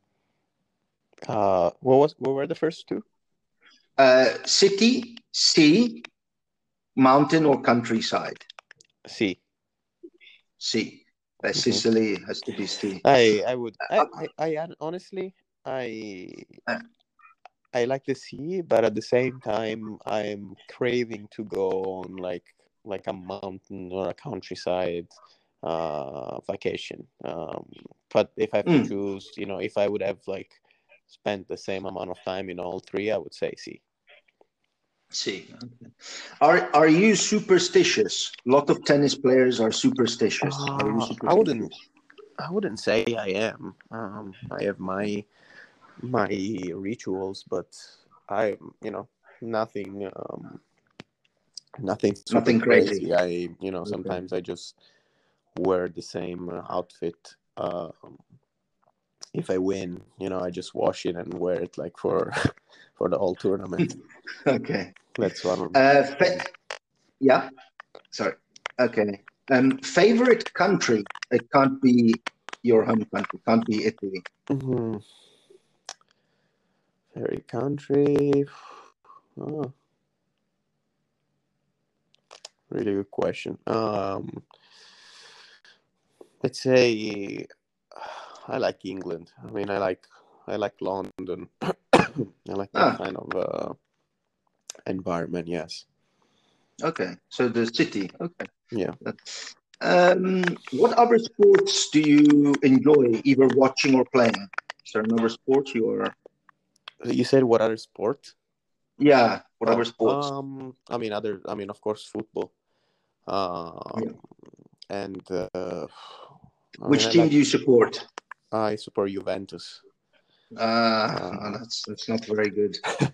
What were the first two? City, sea, mountain, or countryside. See. Sea. Hmm. Sicily has to be sea. I would honestly I Uh, I like the sea, but at the same time, I'm craving to go on like a mountain or a countryside vacation. But if I have to mm, choose, if I would have like spent the same amount of time in all three, I would say sea. sea. Okay. Are you superstitious? A lot of tennis players are superstitious. Are you Uh, I wouldn't. superstitious? I wouldn't say I am. I have my rituals, but I, nothing. Nothing super Nothing crazy. crazy. Okay. Sometimes I just wear the same outfit. If I win, I just wash it and wear it like for for the whole tournament. Okay. That's one of Uh, them. fa- yeah. Sorry. Okay. Favorite country? It can't be your home country. Can't be Italy. Hmm. Favorite country? Oh, really good question. Let's say I like England. I mean, I like London. I like that Ah. kind of environment. Yes. Okay. So the city. Okay. Yeah. What other sports do you enjoy, either watching or playing? Is there another sport you are? You said what other sport? Yeah. What other Oh, sports? I mean, of course, football. Yeah. Um, and I mean, Which team do you support? I support Juventus. Oh, Uh, that's not very good.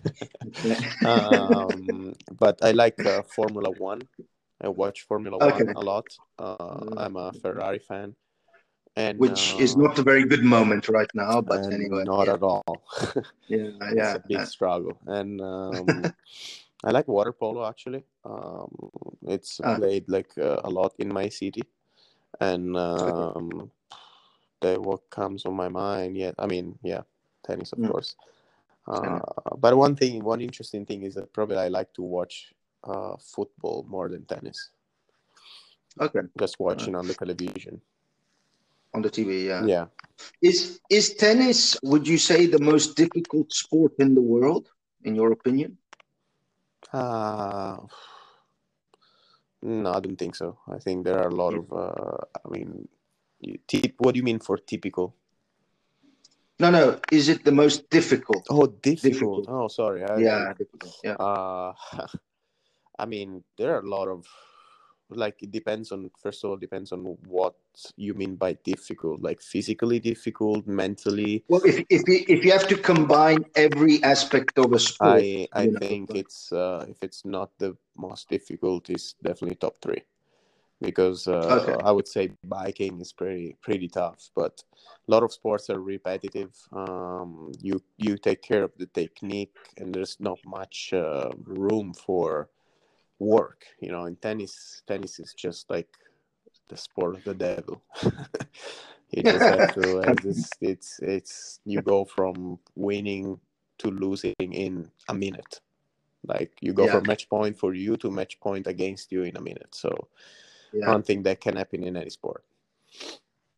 but I like Formula One. I watch Formula One Okay. a lot. Uh, I'm a Ferrari fan, and which is not a very good moment right now, but anyway, not yeah, at all. yeah, It's yeah. a big struggle, and I like water polo actually. It's Ah, played like a lot in my city, and okay. that what comes on my mind. Yeah, I mean, yeah, tennis of Mm, course. tennis. But one interesting thing is that probably I like to watch football more than tennis. Okay. Just Uh, watching on the television. on the TV, yeah. Yeah. Is tennis, would you say, the most difficult sport in the world, in your opinion? Uh, no, I don't think so. I think there are a lot Yeah. of. I mean, what do you mean for typical? No, no. Is it the most difficult? Oh, difficult. Difficult. Oh, sorry. Yeah, difficult. Yeah. Uh, I mean, there are a lot of like it depends on first of all depends on what you mean by difficult, like physically difficult, mentally. Well, if you have to combine every aspect of a sport, I think it's if it's not the most difficult, it's definitely top three because okay. I would say biking is pretty tough, but a lot of sports are repetitive. You take care of the technique, and there's not much room for work. In tennis is just like the sport of the devil. You just have to. It's you go from winning to losing in a minute. Like you go Yeah, from match point for you to match point against you in a minute. So I yeah. don't think that can happen in any sport.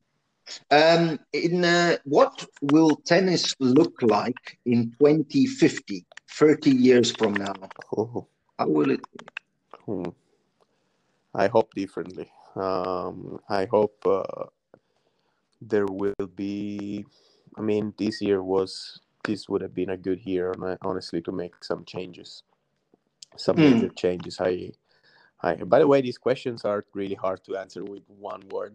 What will tennis look like in 2050, 30 years from now? Oh, How will it? hmm. I hope differently. I hope there will be. I mean, this would have been a good year, honestly, to make some changes, some major changes. By the way, these questions are really hard to answer with one word.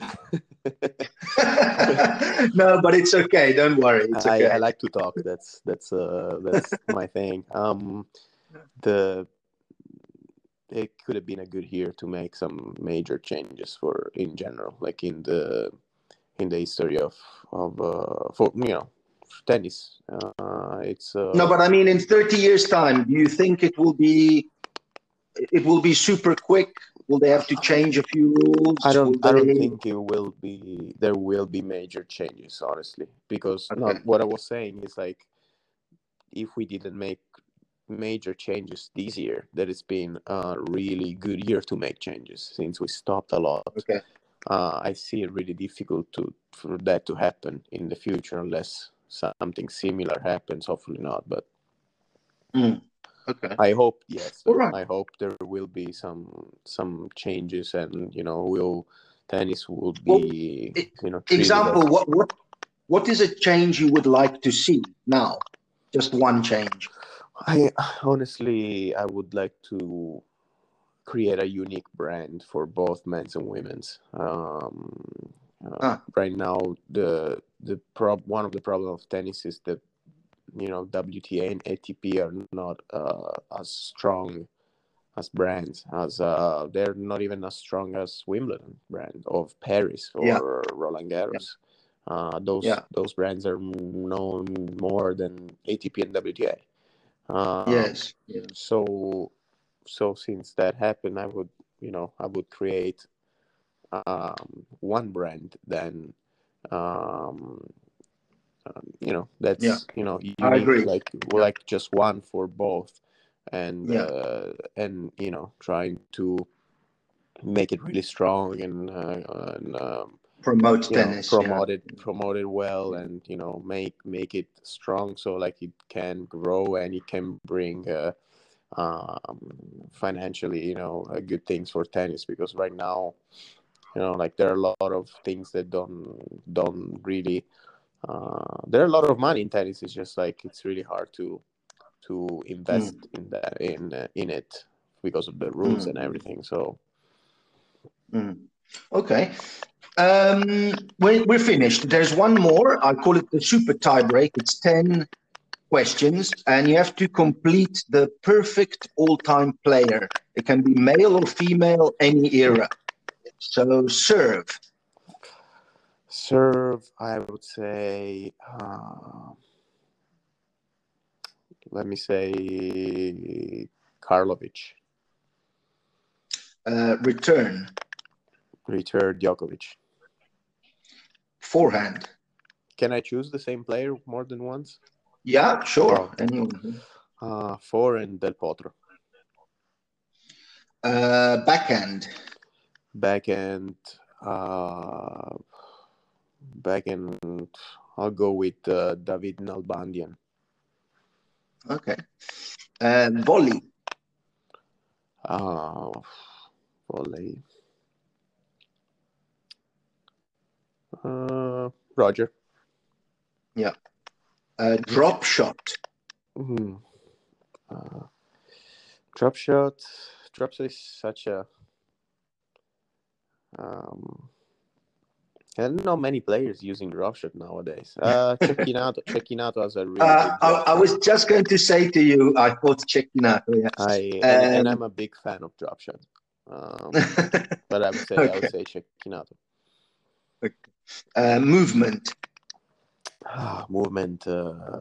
No, but it's okay. Don't worry. It's okay. I like to talk. That's my thing. The It could have been a good year to make some major changes for in general, like in the history of for tennis. It's No, but I mean, in 30 years' time, do you think it will be super quick? Will they have to change a few rules? I Will don't they? think there will be major changes, honestly, because Okay. what I was saying is like if we didn't make major changes this year, that it's been a really good year to make changes since we stopped a lot. Okay. I see it really difficult for that to happen in the future unless something similar happens. Hopefully not, but Okay. I hope yes. All right. I hope there will be some changes, and tennis will Well, be treated example. as. What is a change you would like to see now? Just one change. I honestly, I would like to create a unique brand for both men's and women's. Right now, one of the problems of tennis is that WTA and ATP are not as strong as brands, as they're not even as strong as Wimbledon brand of Paris Yeah. or Roland Yeah. Garros. Yeah. Those brands are known more than ATP and WTA. Yes. So since that happened, I would create one brand then Yeah. that's I unique, agree. Yeah. like just one for both, and Yeah. trying to make it really strong and Promote tennis. Yeah. promote it well, and make it strong so like it can grow and it can bring financially good things for tennis, because right now like there are a lot of things that don't really there are a lot of money in tennis. It's just like it's really hard to invest in that in it because of the rules and everything. So Okay. We're finished. There's one more. I call it the super tie break. It's 10 questions, and you have to complete the perfect all-time player. It can be male or female, any era. So serve. I would say let me say Karlovic. Return. Djokovic. Forehand. Can I choose the same player more than once? Yeah, sure. Oh, okay. Anyone. Forehand, Del Potro. Backhand. Backhand. I'll go with David Nalbandian. Okay. Volley. Volley. Roger. Yeah. Drop shot. Drop shot. Drop shot is such a. I don't know many players using drop shot nowadays. Cecchinato has a really good drop I was just going to say to you, I thought Cecchinato. Yeah. And I'm a big fan of drop shot. But I would say Cecchinato. Okay. Movement. Movement.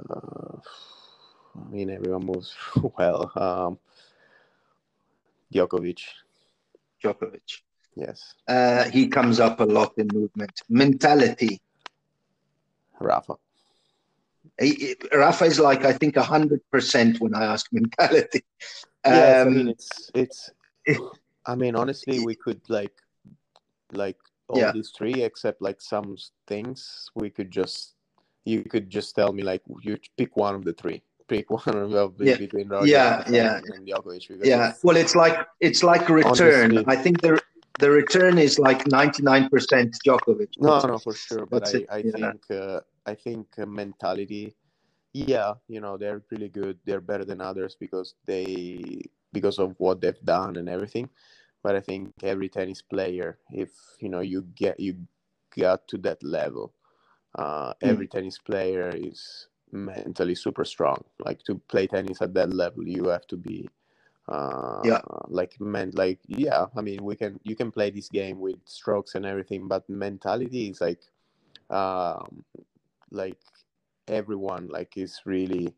I mean, everyone moves well. Djokovic. Yes. He comes up a lot in movement. Mentality. Rafa. Rafa is like, I think, 100% when I ask mentality. Yes, I mean it's. I mean, honestly, we could like all these three, except like some things you could just tell me like you pick one of the three. Pick one of between Roger and Djokovic, because Well, it's like return. honestly, I think the return is like 99% Djokovic. no, for sure. But That's it. I think mentality. Yeah, they're really good. They're better than others because of what they've done and everything. But I think every tennis player, if you got to that level, every tennis player is mentally super strong. Like, to play tennis at that level, you have to be I mean, you can play this game with strokes and everything, but mentality is um, like everyone is really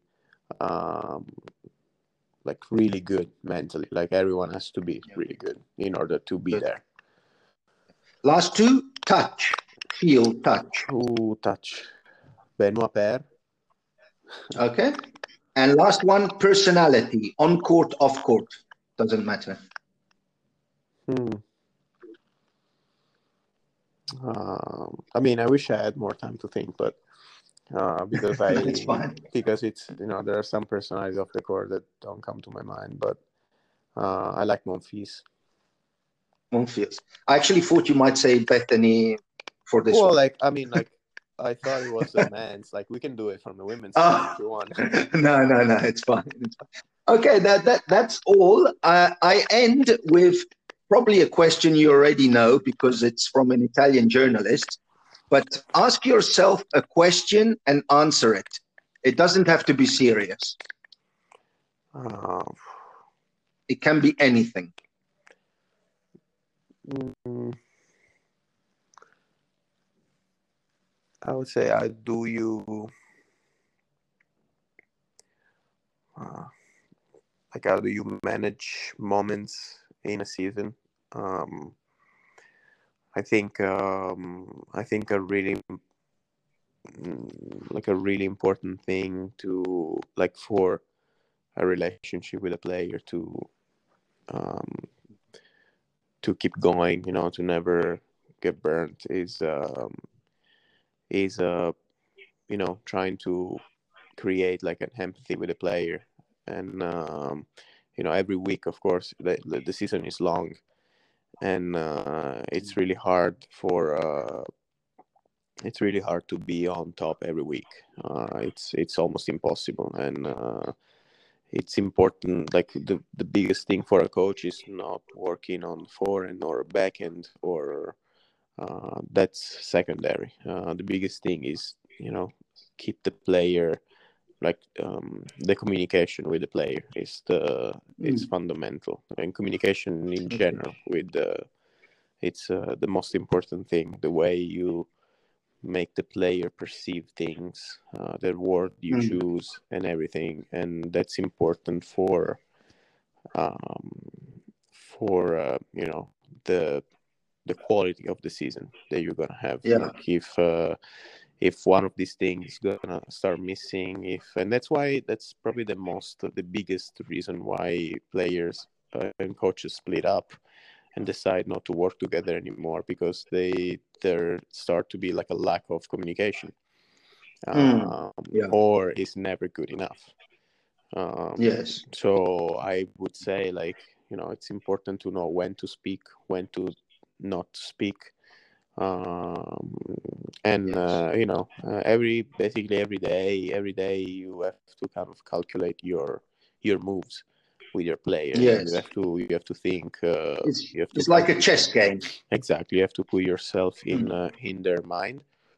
really good mentally. Like, everyone has to be really good in order to be there. Last two, feel touch. Ooh, touch. Benoit Paire. Okay. And last one, personality, on court, off court, doesn't matter. I mean, I wish I had more time to think, but because That's fine. because it's there are some personalities of the court that don't come to my mind, but I like Monfils. Monfils. I actually thought you might say Bethany for this one. Well, I thought it was a man's. We can do it from the women's side if you want. No, it's fine. Okay, that's all. I end with probably a question you already know because it's from an Italian journalist. But ask yourself a question and answer it. It doesn't have to be serious. It can be anything. I would say, how do you manage moments in a season? I think a really important thing to for a relationship with a player to keep going, to never get burnt, is trying to create an empathy with the player. And every week, of course, the season is long, and it's really hard to be on top every week. It's almost impossible, and it's important. The biggest thing for a coach is not working on forehand or backhand, or that's secondary. The biggest thing is keep the player, the communication with the player is it's fundamental, and communication in general it's the most important thing. The way you make the player perceive things, the word you choose, and everything, and that's important for the quality of the season that you're gonna have. If one of these things is gonna start missing, and that's probably the biggest reason why players and coaches split up and decide not to work together anymore, because there start to be a lack of communication, or is never good enough. Yes. So I would say, it's important to know when to speak, when to not speak. Basically every day you have to kind of calculate your moves with your player. Yes. You have to think. It's like a chess game. Exactly. You have to put yourself in their mind.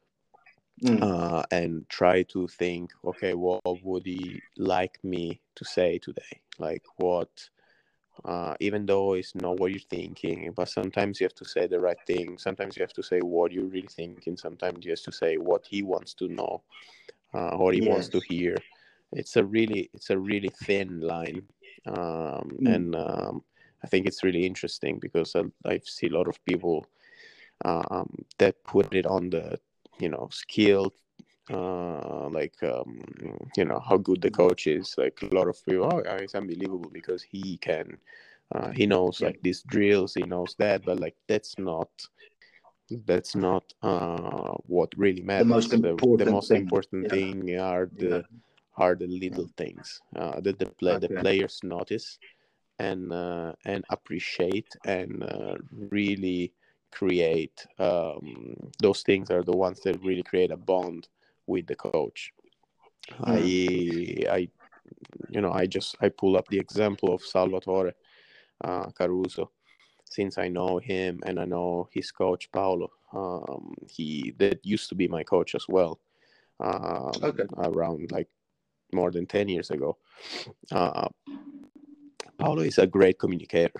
And try to think, okay, what would he like me to say today? What, even though it's not what you're thinking, but sometimes you have to say the right thing. Sometimes you have to say what you're really thinking. Sometimes you have to say what he wants to know, or he wants to hear. It's a really thin line, and I think it's really interesting because I see a lot of people that put it on the skill, how good the coach is. A lot of people, it's unbelievable because he can he knows these drills, he knows that, but that's not that's not what really The most matters. The important most thing. important Yeah. thing Yeah. are the little things that the Okay. players notice and appreciate and really create. Those things are the ones that really create a bond with the coach. Mm. I I pull up the example of Salvatore Caruso, since I know him and I know his coach Paolo. He that used to be my coach as well. Okay. Around like more than 10 years ago. Uh, Paolo is a great communicator.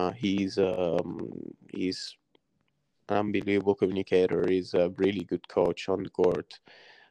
He's an unbelievable communicator. He's a really good coach on the court.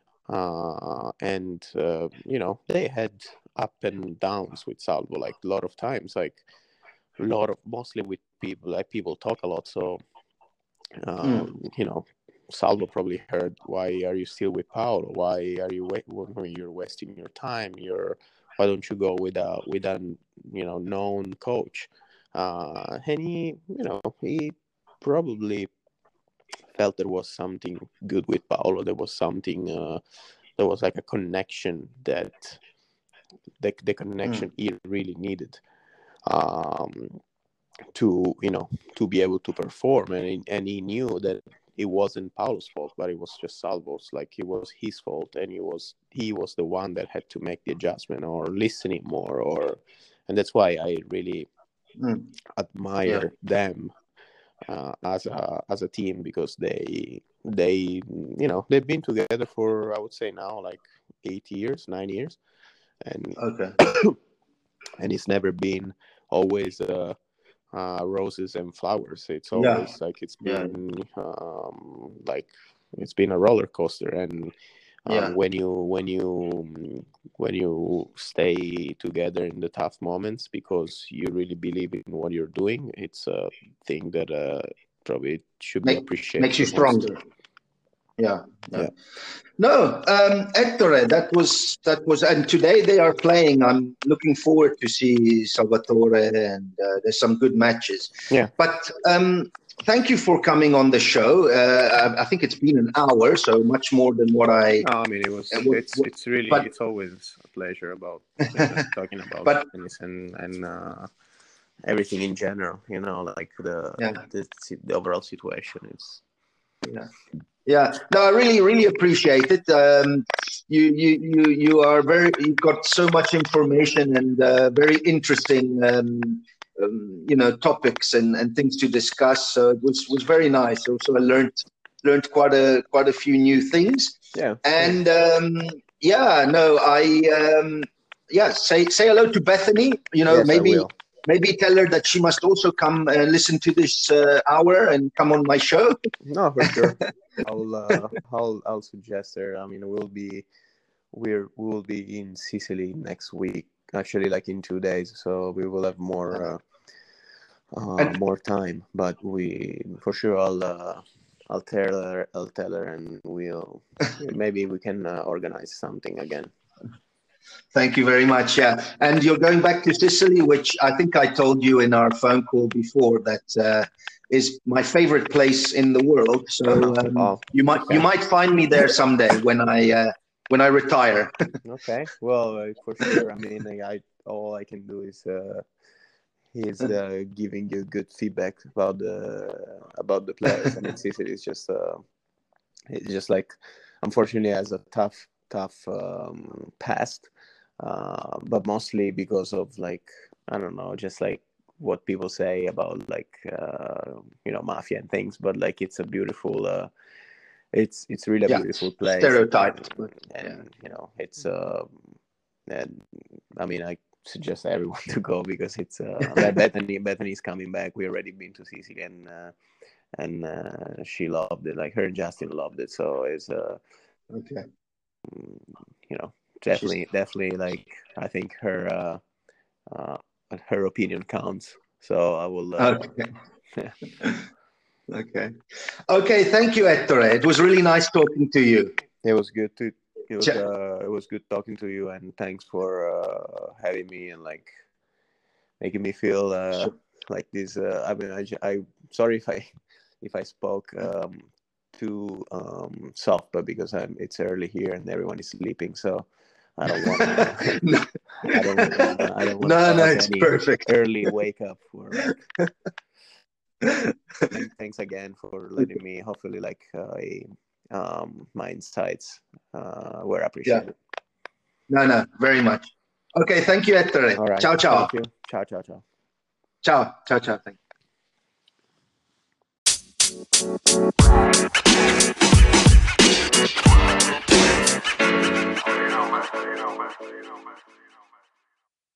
And they had up and downs with Salvo, like a lot of times, like a lot of mostly with people, like people talk a lot. So you know, Salvo probably heard, "Why are you still with Paolo? Why are you when you're wasting your time? Why don't you go with a known coach?" And he probably felt there was something good with Paolo. There was something. There was like a connection that the connection he really needed. Um, to be able to perform, and he knew that it wasn't Paulo's fault, but it was just Salvo's. Like it was his fault, and he was the one that had to make the adjustment or listening more, and that's why I really Yeah. admire them as a team, because they've been together for, I would say now, like 8 years, 9 years, and Okay. and it's never been always roses and flowers. It's Yeah. always like Yeah. it's been a roller coaster. And Yeah. when you stay together in the tough moments because you really believe in what you're doing, it's a thing that probably should be appreciated Makes you the most. stronger. Yeah. Yeah. Yeah. No, Ettore, that was, and today they are playing. I'm looking forward to see Salvatore, and there's some good matches. Yeah. But thank you for coming on the show. I think it's been an hour, so much more than what I. No, I mean, it's really, But it's always a pleasure about talking about but tennis and everything in general. Like yeah, the overall situation. It's yeah. Yeah, no, I really, really appreciate it. You are you've got so much information and very interesting, topics and things to discuss. So it was very nice. Also, I learned quite a few new things. yeah. And yeah, no, yeah, say hello to Bethany. Yes, I Maybe will. tell her that she must also come listen to this hour and come on my show. No, for sure. I'll suggest her. I mean, we will be in Sicily next week. Actually, like in 2 days, so we will have And more time. But we for sure I'll tell her, and maybe we can organize something again. thank you very much. Yeah, and you're going back to Sicily, which I think I told you in our phone call before that is my favorite place in the world. So Oh, you okay. might find me there someday when I retire. Okay. Well, for sure. I mean, all I can do is giving you good feedback about the players. I mean, Sicily is just it's just like, unfortunately, has a tough past, but mostly because of, like, I don't know, just like what people say about, like, mafia and things. But like, it's a beautiful. It's really a Yeah, beautiful place, stereotyped, but yeah. and it's and I mean, I suggest everyone to go, because it's Bethany's coming back. We already been to Sicily, and she loved it. Like, her and Justin loved it. So it's Okay. She's definitely, like, I think uh, her opinion counts. So I will. okay. Okay. Okay. Thank you, Ettore. It was really nice talking to you. It was good to. Ch- It was good talking to you, and thanks for having me, and like making me feel like this. I mean, I sorry if I if I spoke too soft, but because it's early here and everyone is sleeping, so I don't want to. No, I don't want no, to no, cause it's any perfect. early wake up for like. Thanks again for letting me. Hopefully, like my insights were Yeah. appreciated. No, very much. Okay, thank you, Ettore. All right. Ciao, ciao. Thank you. Ciao, ciao, ciao. Ciao, ciao, ciao. Thank you.